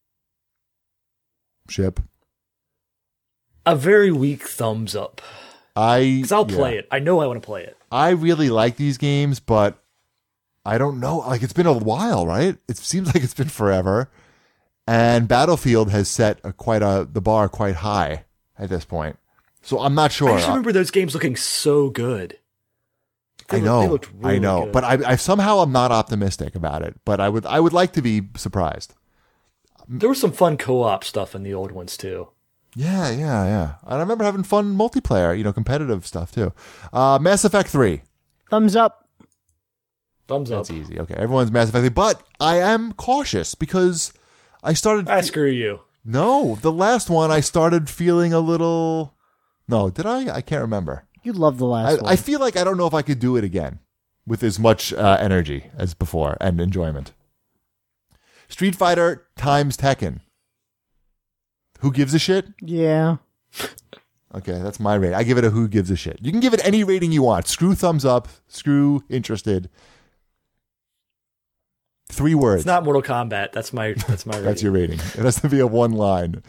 Ship. A very weak thumbs up. Because I'll play it. I know I want to play it. I really like these games, but I don't know. Like, it's been a while, right? It seems like it's been forever. And Battlefield has set the bar quite high at this point. So I'm not sure. I just remember those games looking so good. They know. looked really good. But I somehow I'm not optimistic about it. But I would like to be surprised. There was some fun co-op stuff in the old ones too. Yeah. And I remember having fun multiplayer, competitive stuff too. Mass Effect 3. Thumbs up. Thumbs up. That's easy. Okay, everyone's Mass Effect 3. But I am cautious because I started... Screw you. No, the last one I started feeling a little... No, did I? I can't remember. You love the last one. I feel like I don't know if I could do it again with as much energy as before and enjoyment. Street Fighter times Tekken. Who gives a shit? Yeah. Okay, that's my rating. I give it a who gives a shit. You can give it any rating you want. Screw thumbs up. Screw interested. 3 words. It's not Mortal Kombat. That's my rating. That's your rating. It has to be a one-liner.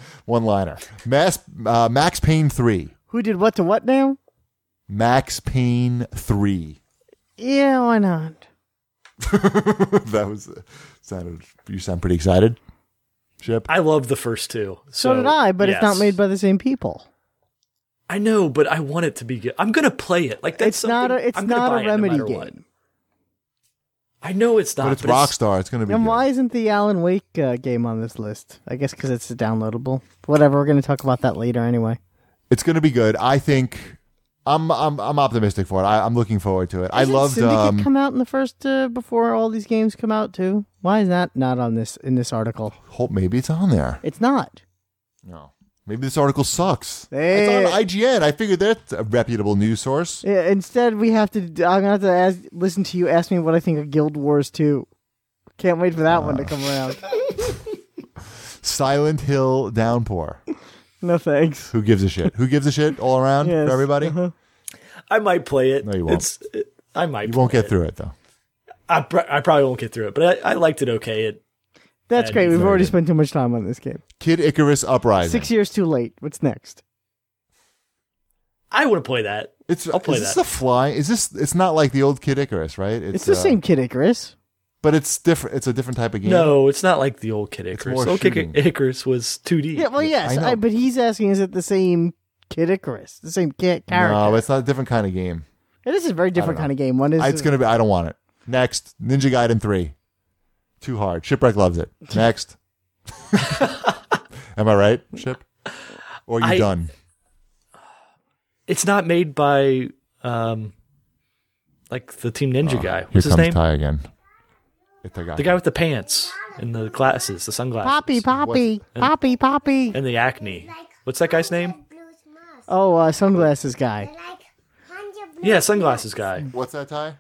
Max Payne 3. Who did what to what now? Max Payne 3. Yeah, why not? That was you sound pretty excited, Chip? I love the first 2. So did I, but it's not yes. made by the same people. I know, but I want it to be good. I'm gonna play it. Like that's It's not a I'm gonna buy it no Remedy matter game. what. I know it's not, But it's Rockstar. It's going to be And good. why isn't the Alan Wake game on this list? I guess because it's downloadable. Whatever, we're going to talk about that later anyway. It's going to be good. I think I'm optimistic for it. I'm looking forward to it. I Doesn't loved Syndicate come out in the first before all these games come out too? Why is that not on this in this article? hope maybe it's on there. It's not. No. Maybe this article sucks. Hey. It's on IGN. I figured that's a reputable news source. Yeah, instead, we have to. I'm gonna have to listen to you ask me what I think of Guild Wars 2. Can't wait for that one to come around. Silent Hill Downpour. No thanks. Who gives a shit? Who gives a shit all around Yes. for everybody? Uh-huh. I might play it. No, you won't. I might. You won't play get it. through it, though. I probably won't get through it, but I liked it okay. That's And great. We've very already good. spent too much time on this game. Kid Icarus Uprising. 6 years too late. What's next? I want to play that. I'll play is this that. a fly? Is this? It's not like the old Kid Icarus, right? It's the same Kid Icarus. but it's different. It's a different type of game. No, it's not like the old Kid Icarus. more Old Kid shooting. Icarus was 2D. Yeah, well, yes, I know. but he's asking, is it the same Kid Icarus? The same character? no, it's not a different kind of game. It is a very different know. kind of game. One is It's gonna be. I don't want it. Next, Ninja Gaiden 3. Too hard. Shipwreck loves it. Next. Am I right, Ship? Or are you done? It's not made by like the Team Ninja guy. Here What's his comes name? Ty again. The guy with the pants and the glasses, the sunglasses, Poppy, Poppy. and the acne. What's that guy's name? Oh, sunglasses guy. Yeah, sunglasses guy. What's that, Ty?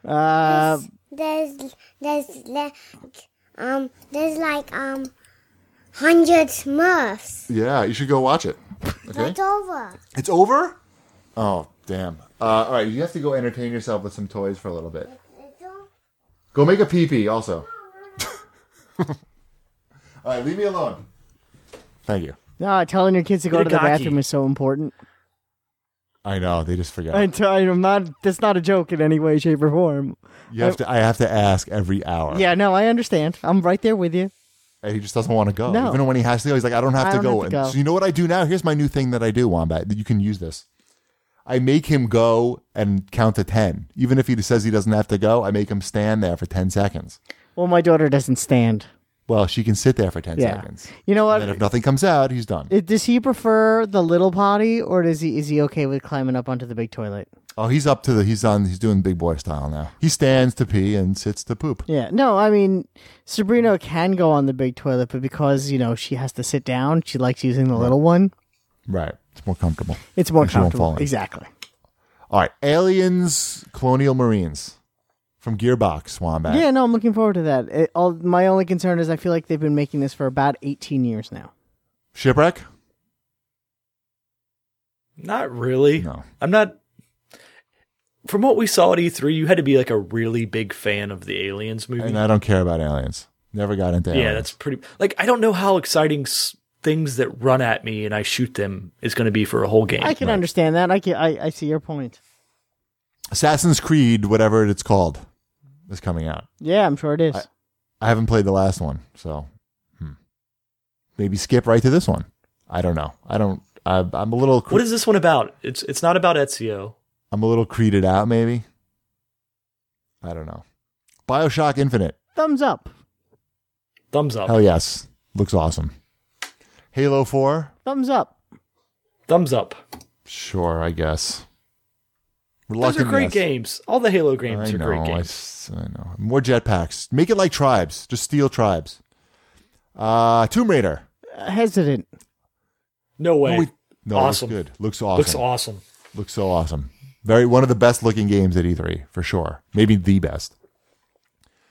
There's like 100 Smurfs. Yeah, you should go watch it. Okay. It's over. It's over? Oh, damn. All right, you have to go entertain yourself with some toys for a little bit. Go make a pee-pee also. All right, leave me alone. Thank you. No, telling your kids to go to the Itagaki. bathroom is so important. I know, they just forgot. I'm not. That's not a joke in any way, shape, or form. I have to ask every hour. Yeah, no, I understand. I'm right there with you. And he just doesn't want to go. No. Even when he has to go, he's like, I don't have I to don't go. have to And go. so you know what I do now? Here's my new thing that I do, Wombat, that you can use this. I make him go and count to 10. Even if he says he doesn't have to go, I make him stand there for 10 seconds. Well, my daughter doesn't stand. Well, she can sit there for 10 Yeah. seconds. You know what? And then if nothing comes out, he's done. Does he prefer the little potty, or is he okay with climbing up onto the big toilet? Oh, he's doing big boy style now. He stands to pee and sits to poop. Yeah. No, I mean, Sabrina can go on the big toilet, but because, she has to sit down, she likes using the little one. Right. It's more comfortable. It's more And she won't comfortable. fall in. Exactly. All right. Aliens, Colonial Marines from Gearbox, Wombat. Yeah, no, I'm looking forward to that. My only concern is I feel like they've been making this for about 18 years now. Shipwreck? Not really. No. I'm not. From what we saw at E3, you had to be like a really big fan of the Aliens movie. And I don't care about aliens. Never got into aliens. Yeah, that's pretty. Like, I don't know how exciting things that run at me and I shoot them is going to be for a whole game. I can understand that. I see your point. Assassin's Creed, whatever it's called, is coming out. Yeah, I'm sure it is. I haven't played the last one, so maybe skip right to this one. I don't know. I'm a little. What is this one about? It's not about Ezio. I'm a little creeded out, maybe. I don't know. BioShock Infinite. Thumbs up. Thumbs up. Hell yes. Looks awesome. Halo 4. Thumbs up. Thumbs up. Sure, I guess. Those are Reluctant, great yes. games. All the Halo games I are know, great games. I know. More jetpacks. Make it like Tribes. Just steal Tribes. Tomb Raider. Hesitant. No way. No, Awesome. Looks good. Looks awesome. Looks awesome. Looks so awesome. One of the best looking games at E3, for sure. Maybe the best.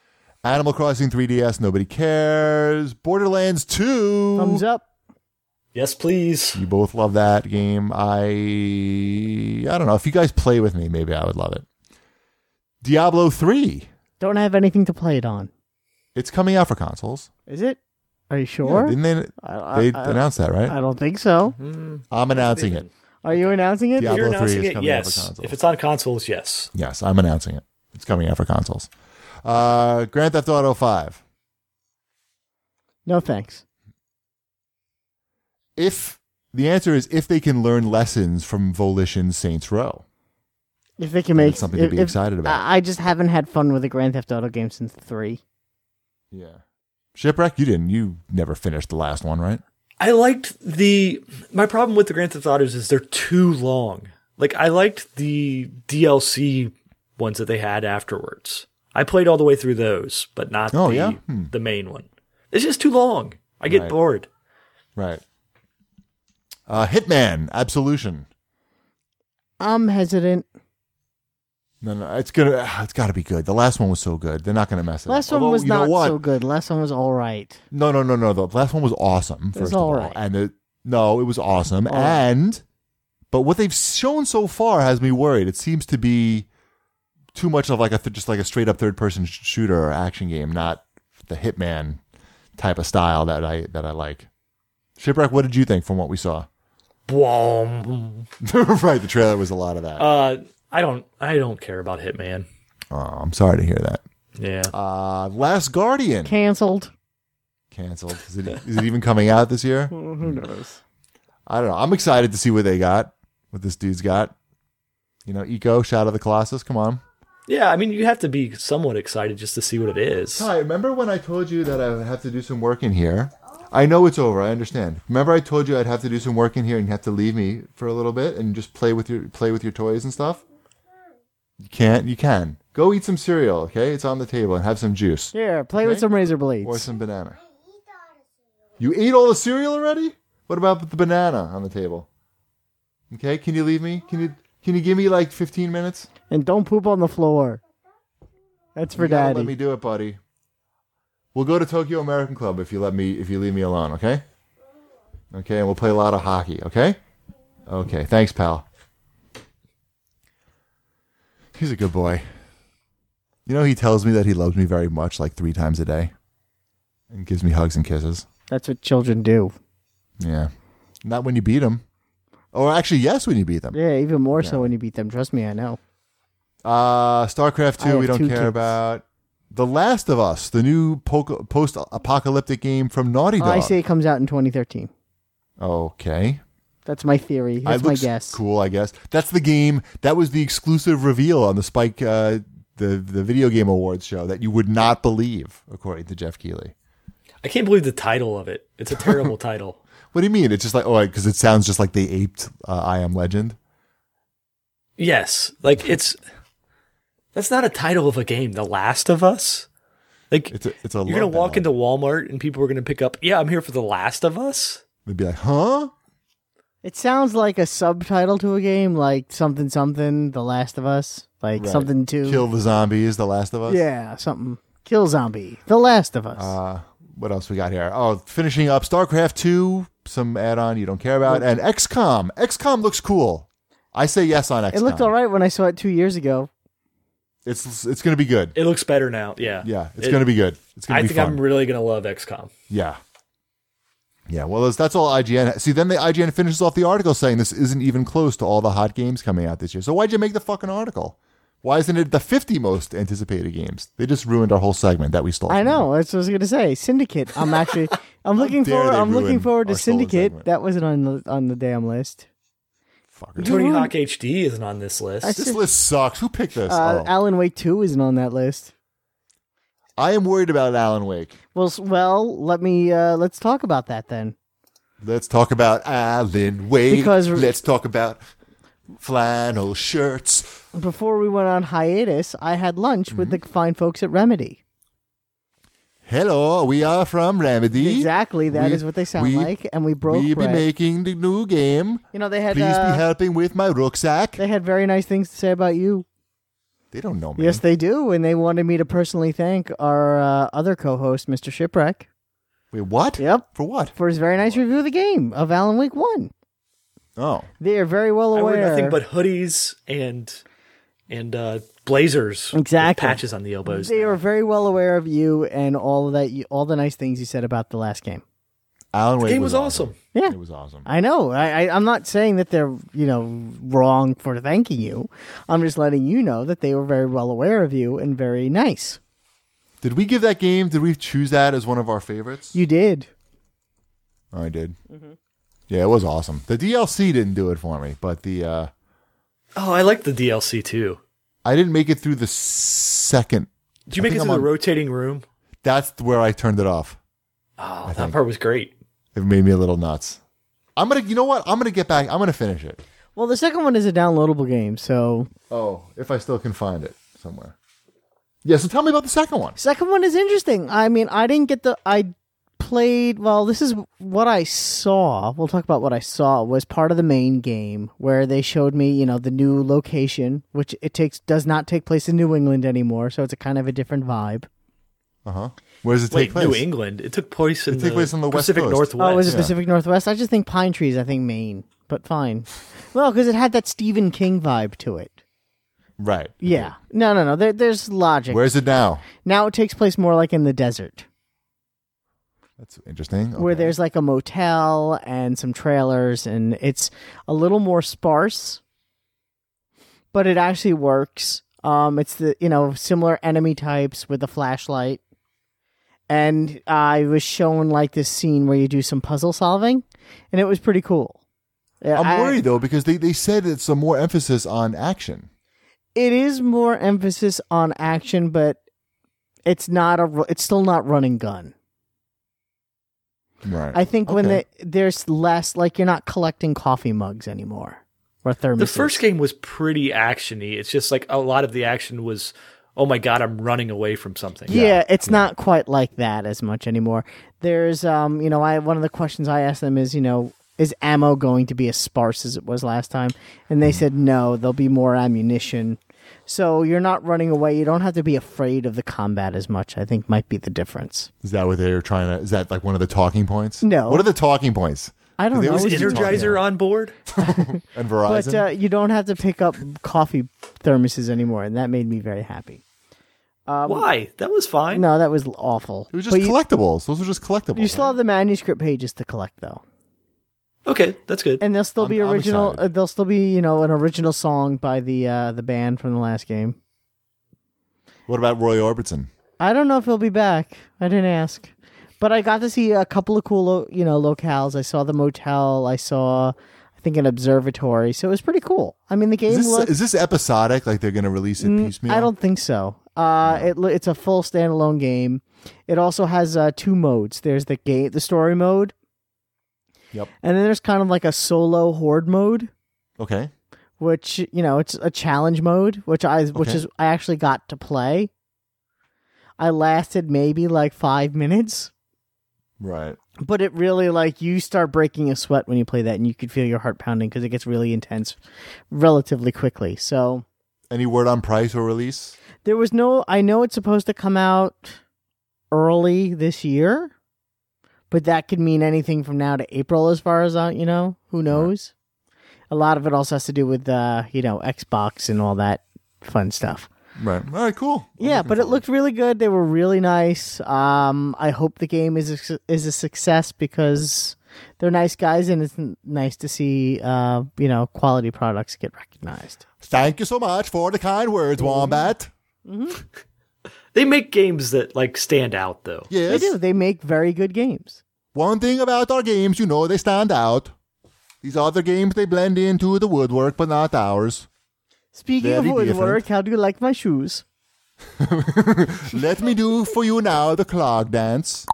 Animal Crossing 3DS, nobody cares. Borderlands 2. Thumbs up. Yes, please. You both love that game. I don't know. If you guys play with me, maybe I would love it. Diablo 3. Don't have anything to play it on. It's coming out for consoles. Is it? Are you Yeah, sure? didn't they? They announced that, right? I don't think so. I'm announcing it. Are you announcing it? Diablo You're 3 announcing is it, coming out for yes. consoles. If it's on consoles, yes. Yes, I'm announcing it. It's coming out for consoles. Grand Theft Auto 5. No thanks. If the answer is if they can learn lessons from Volition's Saints Row. If they can make That's something to be excited about. I just haven't had fun with a Grand Theft Auto game since 3. Yeah. Shipwreck, you didn't. You never finished the last one, right? I liked my problem with the Grand Theft Autos is they're too long. Like, I liked the DLC ones that they had afterwards. I played all the way through those, but not the main one. It's just too long. I get bored. Right. Hitman, Absolution. I'm hesitant. No, it's got to be good. The last one was so good. They're not going to mess it up. Last one was not so good. Last one was all right. No. The last one was awesome. First of all, right. And it was awesome. But what they've shown so far has me worried. It seems to be too much of just like a straight up third person shooter or action game, not the Hitman type of style that I like. Shipwreck, what did you think from what we saw? Boom. Right, the trailer was a lot of that. I don't care about Hitman. Oh, I'm sorry to hear that. Yeah. Last Guardian. Canceled. Canceled. Is it even coming out this year? Who knows? I don't know. I'm excited to see what they got, what this dude's got. Eco, Shadow of the Colossus, come on. Yeah, I mean, you have to be somewhat excited just to see what it is. Ty, remember when I told you that I would have to do some work in here? I know it's over. I understand. Remember I told you I'd have to do some work in here and you have to leave me for a little bit and just play with your toys and stuff? You can't? You can. Go eat some cereal, okay? It's on the table, and have some juice. Here, play with some razor blades. Or some banana. You ate all the cereal already? What about the banana on the table? Okay, can you leave me? Can you give me like 15 minutes? And don't poop on the floor. That's for You gotta Daddy. let me do it, buddy. We'll go to Tokyo American Club if you leave me alone, okay? Okay, and we'll play a lot of hockey, okay? Okay, thanks, pal. He's a good boy. He tells me that he loves me very much, like 3 times a day. And gives me hugs and kisses. That's what children do. Yeah. Not when you beat them. Or actually, yes, when you beat them. Yeah, even more so when you beat them. Trust me, I know. StarCraft 2, we have don't 2 care kids. about. The Last of Us, the new post-apocalyptic game from Naughty Dog. I say it comes out in 2013. Okay. That's my theory. That's my looks guess. Cool, I guess. That's the game. That was the exclusive reveal on the Spike, the Video Game Awards show that you would not believe, according to Jeff Keighley. I can't believe the title of it. It's a terrible title. What do you mean? It's just like, because it sounds just like they aped I Am Legend. Yes. Like, that's not a title of a game. The Last of Us? Like, It's a you're going to walk into Walmart and people are going to pick up, I'm here for The Last of Us? They'd be like, huh? It sounds like a subtitle to a game, like something, The Last of Us. Like Right. something to... Kill the Zombies, The Last of Us? Yeah, something. Kill Zombie. The Last of Us. What else we got here? Oh, finishing up StarCraft 2, some add-on you don't care about, and XCOM. XCOM looks cool. I say yes on XCOM. It looked all right when I saw it 2 years ago. It's going to be good. It looks better now, yeah. Yeah, it's going to be good. It's going I to be think fun. I'm really going to love XCOM. Yeah. Yeah, well, that's all IGN. See, then the IGN finishes off the article saying this isn't even close to all the hot games coming out this year. So why'd you make the fucking article? Why isn't it the 50 most anticipated games? They just ruined our whole segment that we stole. I from know. That's what I was gonna say. Syndicate. I'm looking dare forward. they I'm looking ruin forward to our stolen Syndicate. segment. That wasn't on the damn list. Fuckers. Tony Hawk HD isn't on this list. This list sucks. Who picked this? Alan Wake 2 isn't on that list. I am worried about Alan Wake. Well, let's talk about that then. Let's talk about Alan Wake. Because- let's talk about flannel shirts. Before we went on hiatus, I had lunch with the fine folks at Remedy. Hello, we are from Remedy. Exactly, that is what they sound like, and we broke We'll be bread. making the new game. They had Please be helping with my rucksack. they had very nice things to say about you. They don't know me. Yes, they do, and they wanted me to personally thank our other co-host, Mr. Shipwreck. Wait, what? Yep. For what? For his very nice review of the game of Alan Wake 1. Oh. They are very well I aware. wear nothing but hoodies and blazers. Exactly. With patches on the elbows. They are very well aware of you and all of that, all the nice things you said about the last game. Alan Wake The game was awesome. Yeah. It was awesome. I know. I'm not saying that they're, wrong for thanking you. I'm just letting you know that they were very well aware of you and very nice. Did we give that game, did we choose that as one of our favorites? You did. Oh, I did. Mm-hmm. Yeah, it was awesome. The DLC didn't do it for me, but Oh, I like the DLC too. I didn't make it through the second. Did you make it to the rotating room? That's where I turned it off. Oh, that part was great. It made me a little nuts. You know what? I'm going to get back. I'm going to finish it. Well, the second one is a downloadable game, so... Oh, if I still can find it somewhere. Yeah, so tell me about the second one. Second one is interesting. I mean, I didn't get I played... Well, this is what I saw. We'll talk about what I saw. Was part of the main game, where they showed me, the new location, which does not take place in New England anymore, so it's a kind of a different vibe. Uh-huh. Where does it take place? New England. It took place in the West Pacific Coast. Northwest. Oh, was it Pacific Northwest? I just think Pine Trees. I think Maine, but fine. Well, because it had that Stephen King vibe to it. Right. Yeah. No. There's logic. Where is it now? Now it takes place more like in the desert, That's interesting. where Okay. there's like a motel and some trailers, and it's a little more sparse, but it actually works. It's the similar enemy types with a flashlight. And I was shown like this scene where you do some puzzle solving, and it was pretty cool. I'm worried though because they said it's some more emphasis on action. It is more emphasis on action, but it's still not run and gun. Right. I think when Okay. there's less, like you're not collecting coffee mugs anymore or thermoses. The first game was pretty actiony. It's just like a lot of the action was, oh my god, I'm running away from something. Yeah, it's not quite like that as much anymore. There's, one of the questions I asked them is ammo going to be as sparse as it was last time? And they said no, there'll be more ammunition. So you're not running away. You don't have to be afraid of the combat as much, I think might be the difference. Is that what they're trying to? Is that like one of the talking points? No. What are the talking points? I don't They know. always Was keep talking Energizer about on board? And Verizon. But you don't have to pick up coffee thermoses anymore, and that made me very happy. Why? That was fine. No, that was awful. it was just collectibles. Those are just collectibles. You still have the manuscript pages to collect, though. Okay, that's good. And there'll still be I'm original. excited. There'll still be an original song by the band from the last game. What about Roy Orbison? I don't know if he'll be back. I didn't ask, but I got to see a couple of cool locales. I saw the motel. I saw, I think, an observatory. So it was pretty cool. I mean, the game Is this episodic? Like they're going to release it piecemeal? I don't think so. It's a full standalone game. It also has two modes. There's the story mode. Yep. And then there's kind of like a solo horde mode, Okay. which it's a challenge mode, which I actually got to play. I lasted maybe like 5 minutes, Right. but it really you start breaking a sweat when you play that, and you could feel your heart pounding because it gets really intense relatively quickly. So Any word on price or release? there was no. I know it's supposed to come out early this year, but that could mean anything from now to April, as far as who knows. A lot of it also has to do with Xbox and all that fun stuff. Right. All right. Cool. I'm Yeah, looking but it forward. looked really good. They were really nice. I hope the game is a success because they're nice guys, and it's nice to see quality products get recognized. Thank you so much for the kind words, Wombat. They make games that stand out though. Yes. They do. They make very good games. One thing about our games, they stand out. These other games, they blend into the woodwork, but not ours. Speaking of Very woodwork, different. how do you like my shoes? Let me do for you now the clog dance.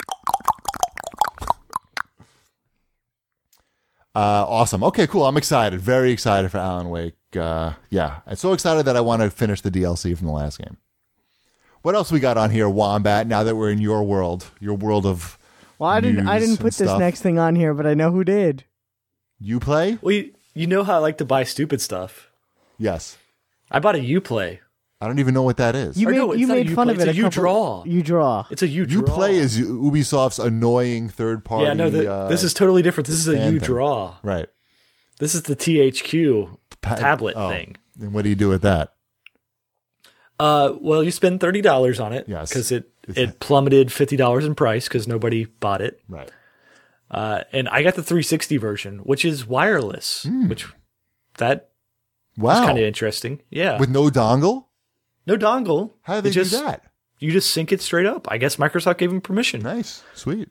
Awesome. Okay, cool. I'm excited. Very excited for Alan Wake. Yeah. I'm so excited that I want to finish the DLC from the last game. What else we got on here, Wombat, now that we're in your world of Well, I didn't news put and this stuff? next thing on here, but I know who did. You play? Well, you know how I like to buy stupid stuff. Yes. I bought a Uplay I don't even know what that is. You Or no, made it's you not a made you fun play, of it's it. a you draw. You draw. It's a you You draw. play as Ubisoft's annoying third party. Yeah, no, this is totally different. This is a fan you thing. draw. right. This is the THQ tablet Oh. thing. And what do you do with that? Well, you spend $30 on it Yes. because it plummeted $50 in price because nobody bought it. Right. And I got the 360 version, which is wireless, which that Wow. is kind of interesting. Yeah, With no dongle? no dongle. How do they It just, do that? You just sync it straight up. I guess Microsoft gave them permission. Nice. Sweet.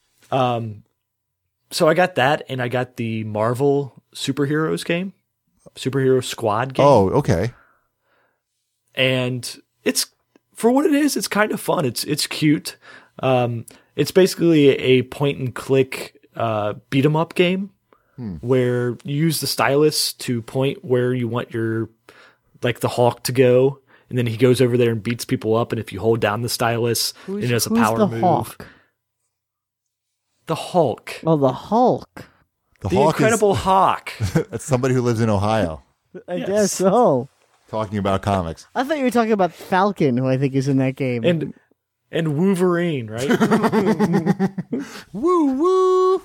So I got that, and I got the Marvel Superheroes game, Superhero Squad game. Oh, okay. And it's for what it is. It's kind of fun. It's cute. It's basically a point and click beat 'em up game where you use the stylus to point where you want your the Hulk to go, and then he goes over there and beats people up. And if you hold down the stylus, then it does a power the move. Hawk? The Hulk, Oh, the Hulk. The the Hawk Incredible Hawk. that's somebody who lives in Ohio I Yes. guess so. talking about comics. I thought you were talking about Falcon, who I think is in that game. And Wolverine, right? Woo woo.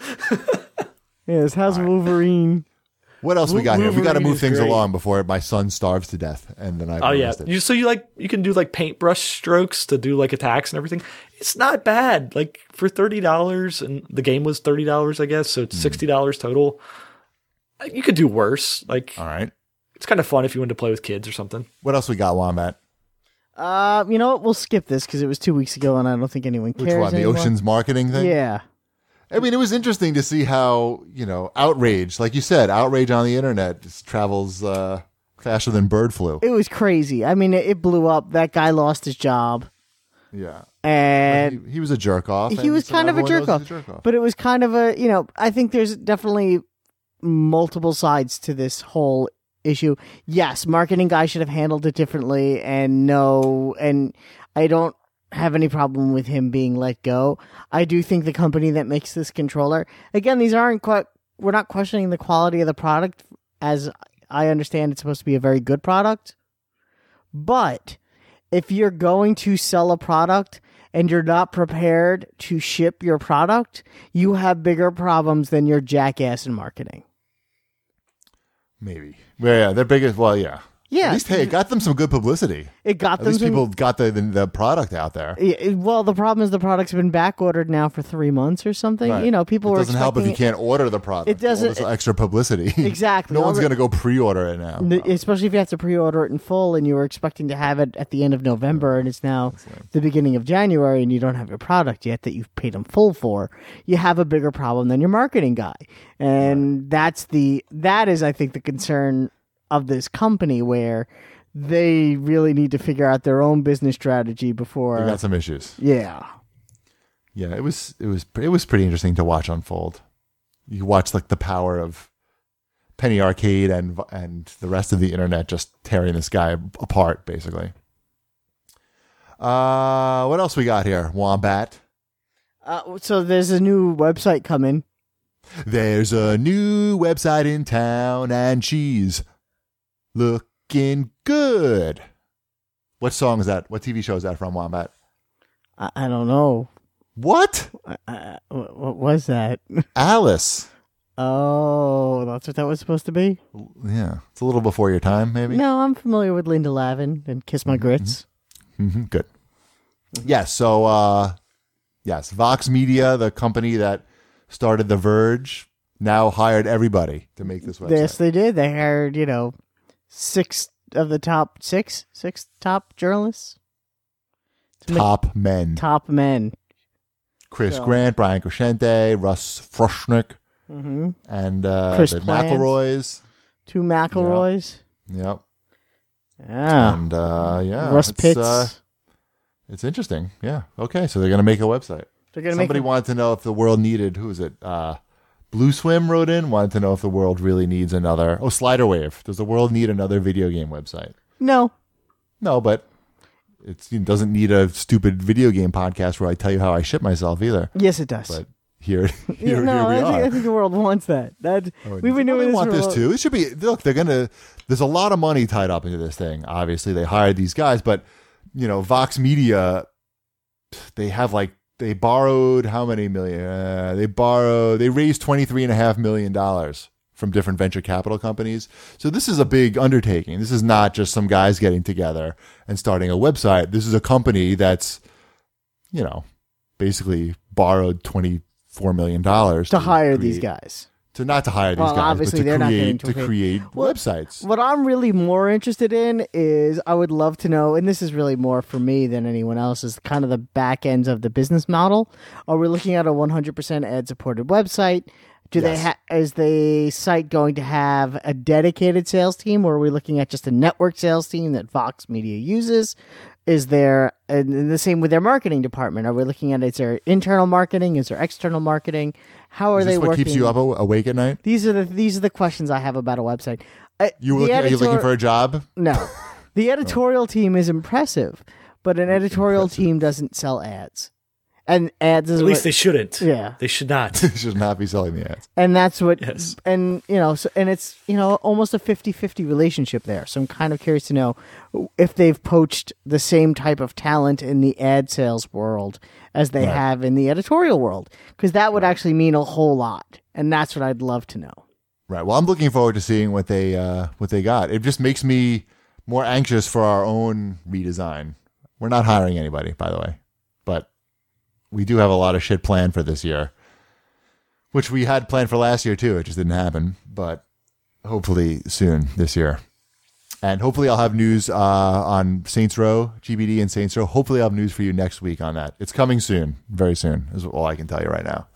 yes, how's Wolverine? What else we got here? We got to Wolverine move is things great. along before my son starves to death, and then I. Oh yeah, you can do paintbrush strokes to do attacks and everything. It's not bad. For $30, and the game was $30, I guess, so it's $60 total. You could do worse. All right. It's kind of fun if you wanted to play with kids or something. What else we got, Wombat? You know what? We'll skip this because it was 2 weeks ago, and I don't think anyone cares Which one? The anymore. Oceans marketing thing? Yeah. I mean, it was interesting to see how, outrage, like you said, outrage on the internet just travels faster than bird flu. It was crazy. I mean, it blew up. That guy lost his job, Yeah. and He was a jerk off. he was kind of a jerk off. But it was kind of I think there's definitely multiple sides to this whole issue. Yes, marketing guy should have handled it differently, and I don't have any problem with him being let go. I do think the company that makes this controller, again, we're not questioning the quality of the product, as I understand it's supposed to be a very good product. But if you're going to sell a product and you're not prepared to ship your product, you have bigger problems than your jackass in marketing. Maybe. Well, yeah, their biggest, yeah. Yeah. At least, hey, it got them some good publicity. It got At them least some- people got the product out there. Well, the problem is the product's been back ordered now for 3 months or something. Right. People it were doesn't help if you expecting can't order the product. It doesn't- All this extra publicity. Exactly. No All one's the- going to go pre-order it now. especially if you have to pre-order it in full and you were expecting to have it at the end of November and it's now the beginning of January and you don't have your product yet that you've paid them full for. You have a bigger problem than your marketing guy. And that is, I think, the concern of this company, where they really need to figure out their own business strategy before. They got some issues. Yeah. Yeah, it was pretty interesting to watch unfold. You watch the power of Penny Arcade and the rest of the internet just tearing this guy apart, basically. What else we got here, Wombat? So there's a new website coming. There's a new website in town, and she's looking good. What song is that? What TV show is that from, Wombat? I don't know. What? What was that? Alice. Oh, that's what that was supposed to be? Yeah, it's a little before your time, maybe. No, I'm familiar with Linda Lavin and Kiss My Grits. Good. Yes. So, yes, Vox Media, the company that started The Verge, now hired everybody to make this website. Yes, they did. They hired, 6 of the top top journalists. To make Top men. top men. Chris So- Grant, Brian Crescente, Russ Frushnick, Mm-hmm. and Chris the Plants. McElroys. 2 McElroys. Yep. Yeah. And, yeah. Russ Pitts. It's interesting. Yeah. Okay. So they're going to make a website. They're gonna Somebody make. wanted to know if the world needed, who is it? Blue Swim wrote in, wanted to know if the world really needs another. Oh, Slider Wave. Does the world need another video game website? No. No, but it doesn't need a stupid video game podcast where I tell you how I shit myself either. Yes, it does. But here we I are. think the world wants that. We've been doing They this want for this too. It should be. Look, there's a lot of money tied up into this thing. Obviously, they hired these guys, but Vox Media, they borrowed how many million? They raised $23.5 million from different venture capital companies. So this is a big undertaking. This is not just some guys getting together and starting a website. This is a company that's, basically borrowed $24 million to hire these guys. Not to hire these Well, guys, obviously but they're not getting to paid. create websites. What I'm really more interested in is I would love to know, and this is really more for me than anyone else, is kind of the back ends of the business model. Are we looking at a 100% ad supported website? Is the site going to have a dedicated sales team, or are we looking at just a network sales team that Vox Media uses? Is there, and the same with their marketing department? Are we looking at, is there internal marketing? Is there external marketing? How are Is this they what working? keeps you up awake at night? These are the questions I have about a website. Are you looking for a job? No. The editorial team is impressive, but an editorial team doesn't sell ads. And ads is At least they shouldn't. Yeah. They should not. Should not be selling the ads. and that's what Yes. and and it's almost a 50-50 relationship there. So I'm kind of curious to know if they've poached the same type of talent in the ad sales world as they have in the editorial world, because that would actually mean a whole lot, and that's what I'd love to know. Right. Well, I'm looking forward to seeing what they got. It just makes me more anxious for our own redesign. We're not hiring anybody, by the way, but we do have a lot of shit planned for this year, which we had planned for last year too. It just didn't happen, but hopefully soon this year. And hopefully I'll have news on Saints Row, GBD and Saints Row. Hopefully I'll have news for you next week on that. It's coming soon, very soon, is all I can tell you right now.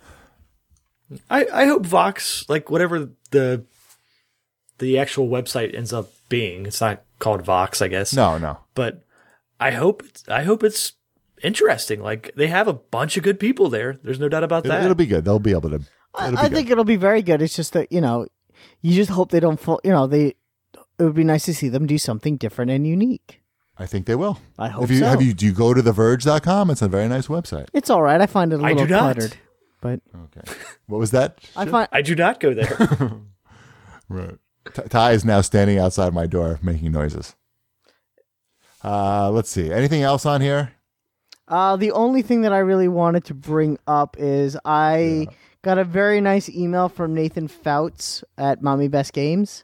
I hope Vox, like whatever the actual website ends up being, it's not called Vox, I guess. No. But I hope it's interesting. Like they have a bunch of good people there. There's no doubt about that. It'll be good. They'll be able to. I think it'll be very good. It's just that, you just hope they don't fall, it would be nice to see them do something different and unique. I think they will. I hope so. so. Do you go to theverge.com? It's a very nice website. It's all right. I find it a I little do not. cluttered, but Okay. What was that? I do not go there. Right. Ty is now standing outside my door making noises. Let's see. Anything else on here? the only thing that I really wanted to bring up is I got a very nice email from Nathan Fouts at Mommy's Best Games,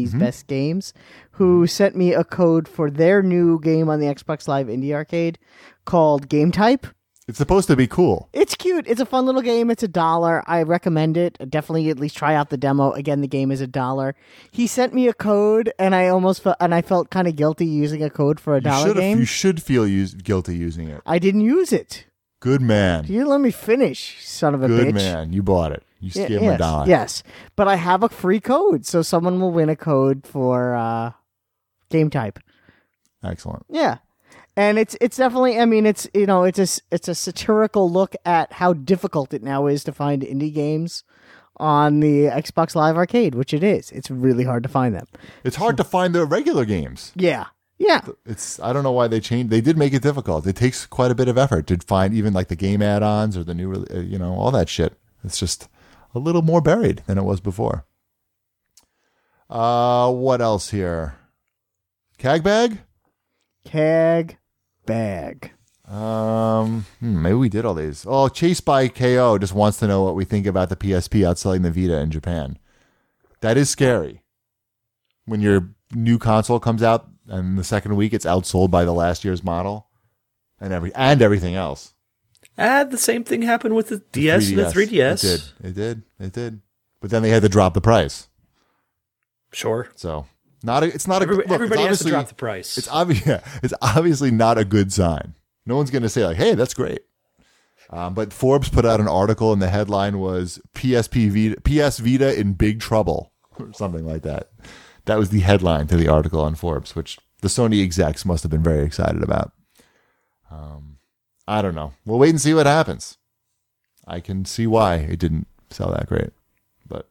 who sent me a code for their new game on the Xbox Live Indie Arcade called Game Type. It's supposed to be cool. It's cute. It's a fun little game. It's $1. I recommend it. Definitely at least try out the demo. Again, the game is $1. He sent me a code, and I felt kind of guilty using a code for a $1 game. You should feel guilty using it. I didn't use it. Good man. You didn't let me finish, son of a bitch. Good man. You bought it. You gave him yes, $1. Yes, but I have a free code, so someone will win a code for Game Type. Excellent. Yeah. And it's definitely, I mean, it's a satirical look at how difficult it now is to find indie games on the Xbox Live Arcade, which it is. It's really hard to find them. It's hard to find the regular games. Yeah. I don't know why they changed. They did make it difficult. It takes quite a bit of effort to find even like the game add-ons or the new, all that shit. It's just a little more buried than it was before. What else here? CAG bag? Bag. Maybe we did all these. Oh, Chase by KO just wants to know what we think about the PSP outselling the Vita in Japan. That is scary. When your new console comes out and the second week it's outsold by the last year's model and everything else. The same thing happened with the DS and the 3DS. It did. But then they had to drop the price. Sure. So everybody has to drop the price. It's obvious. Yeah, it's obviously not a good sign. No one's going to say like, "Hey, that's great." But Forbes put out an article, and the headline was PS Vita in big trouble," or something like that. That was the headline to the article on Forbes, which the Sony execs must have been very excited about. I don't know. We'll wait and see what happens. I can see why it didn't sell that great, but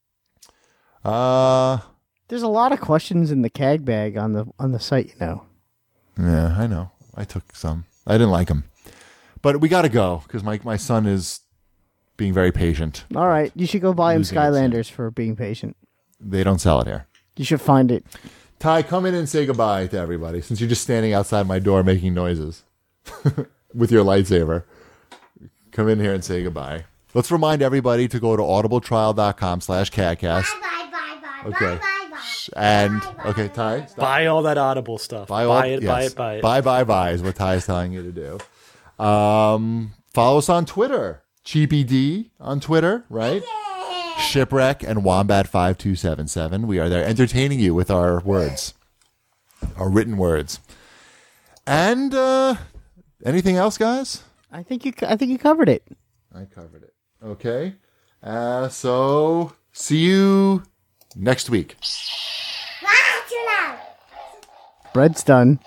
There's a lot of questions in the CAG bag on the site, Yeah, I know. I took some. I didn't like them. But we got to go because my son is being very patient. All right, you should go buy him Losing it, Skylanders for being patient. They don't sell it here. You should find it. Ty, come in and say goodbye to everybody, since you're just standing outside my door making noises with your lightsaber. Come in here and say goodbye. Let's remind everybody to go to audibletrial.com/CADcast. Bye. Okay. Bye. And, okay, Ty, stop. Buy all that Audible stuff. Buy it. Buy is what Ty is telling you to do. Follow us on Twitter. CheapyD on Twitter, right? Shipwreck and Wombat5277. We are there entertaining you with our words, our written words. And anything else, guys? I think you covered it. I covered it. Okay. So see you next week. Too loud. Bread's done.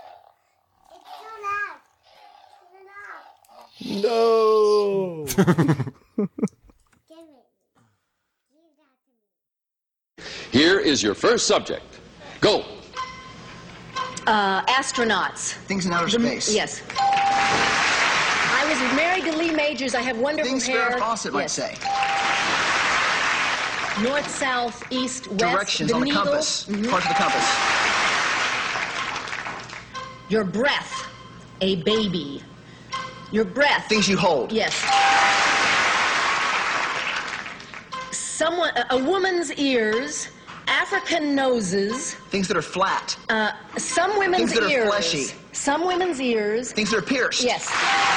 It's too loud. No. Give it. Here is your first subject. Go. Astronauts. Things in outer space. Yes. I was married to Lee Majors. I have wonderful Things hair. Farrah Fawcett might Yes. say. North, south, east, west. Directions the on the needle. compass. Parts of the compass. Your breath. A baby. Your breath. Things you hold. Yes. A woman's ears. African noses. Things that are flat. Some women's Things that are ears. fleshy. Some women's ears. Things that are pierced. Yes.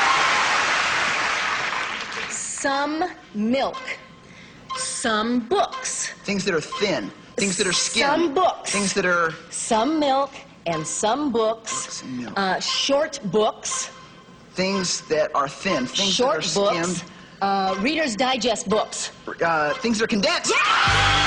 Some milk. Some books. Things that are thin. Things that are skin. Some books. Things that are Some milk and some books. Some milk. Short books. things that are thin. Things Short that are skimmed. books. Reader's Digest books. Things that are condensed. Yeah!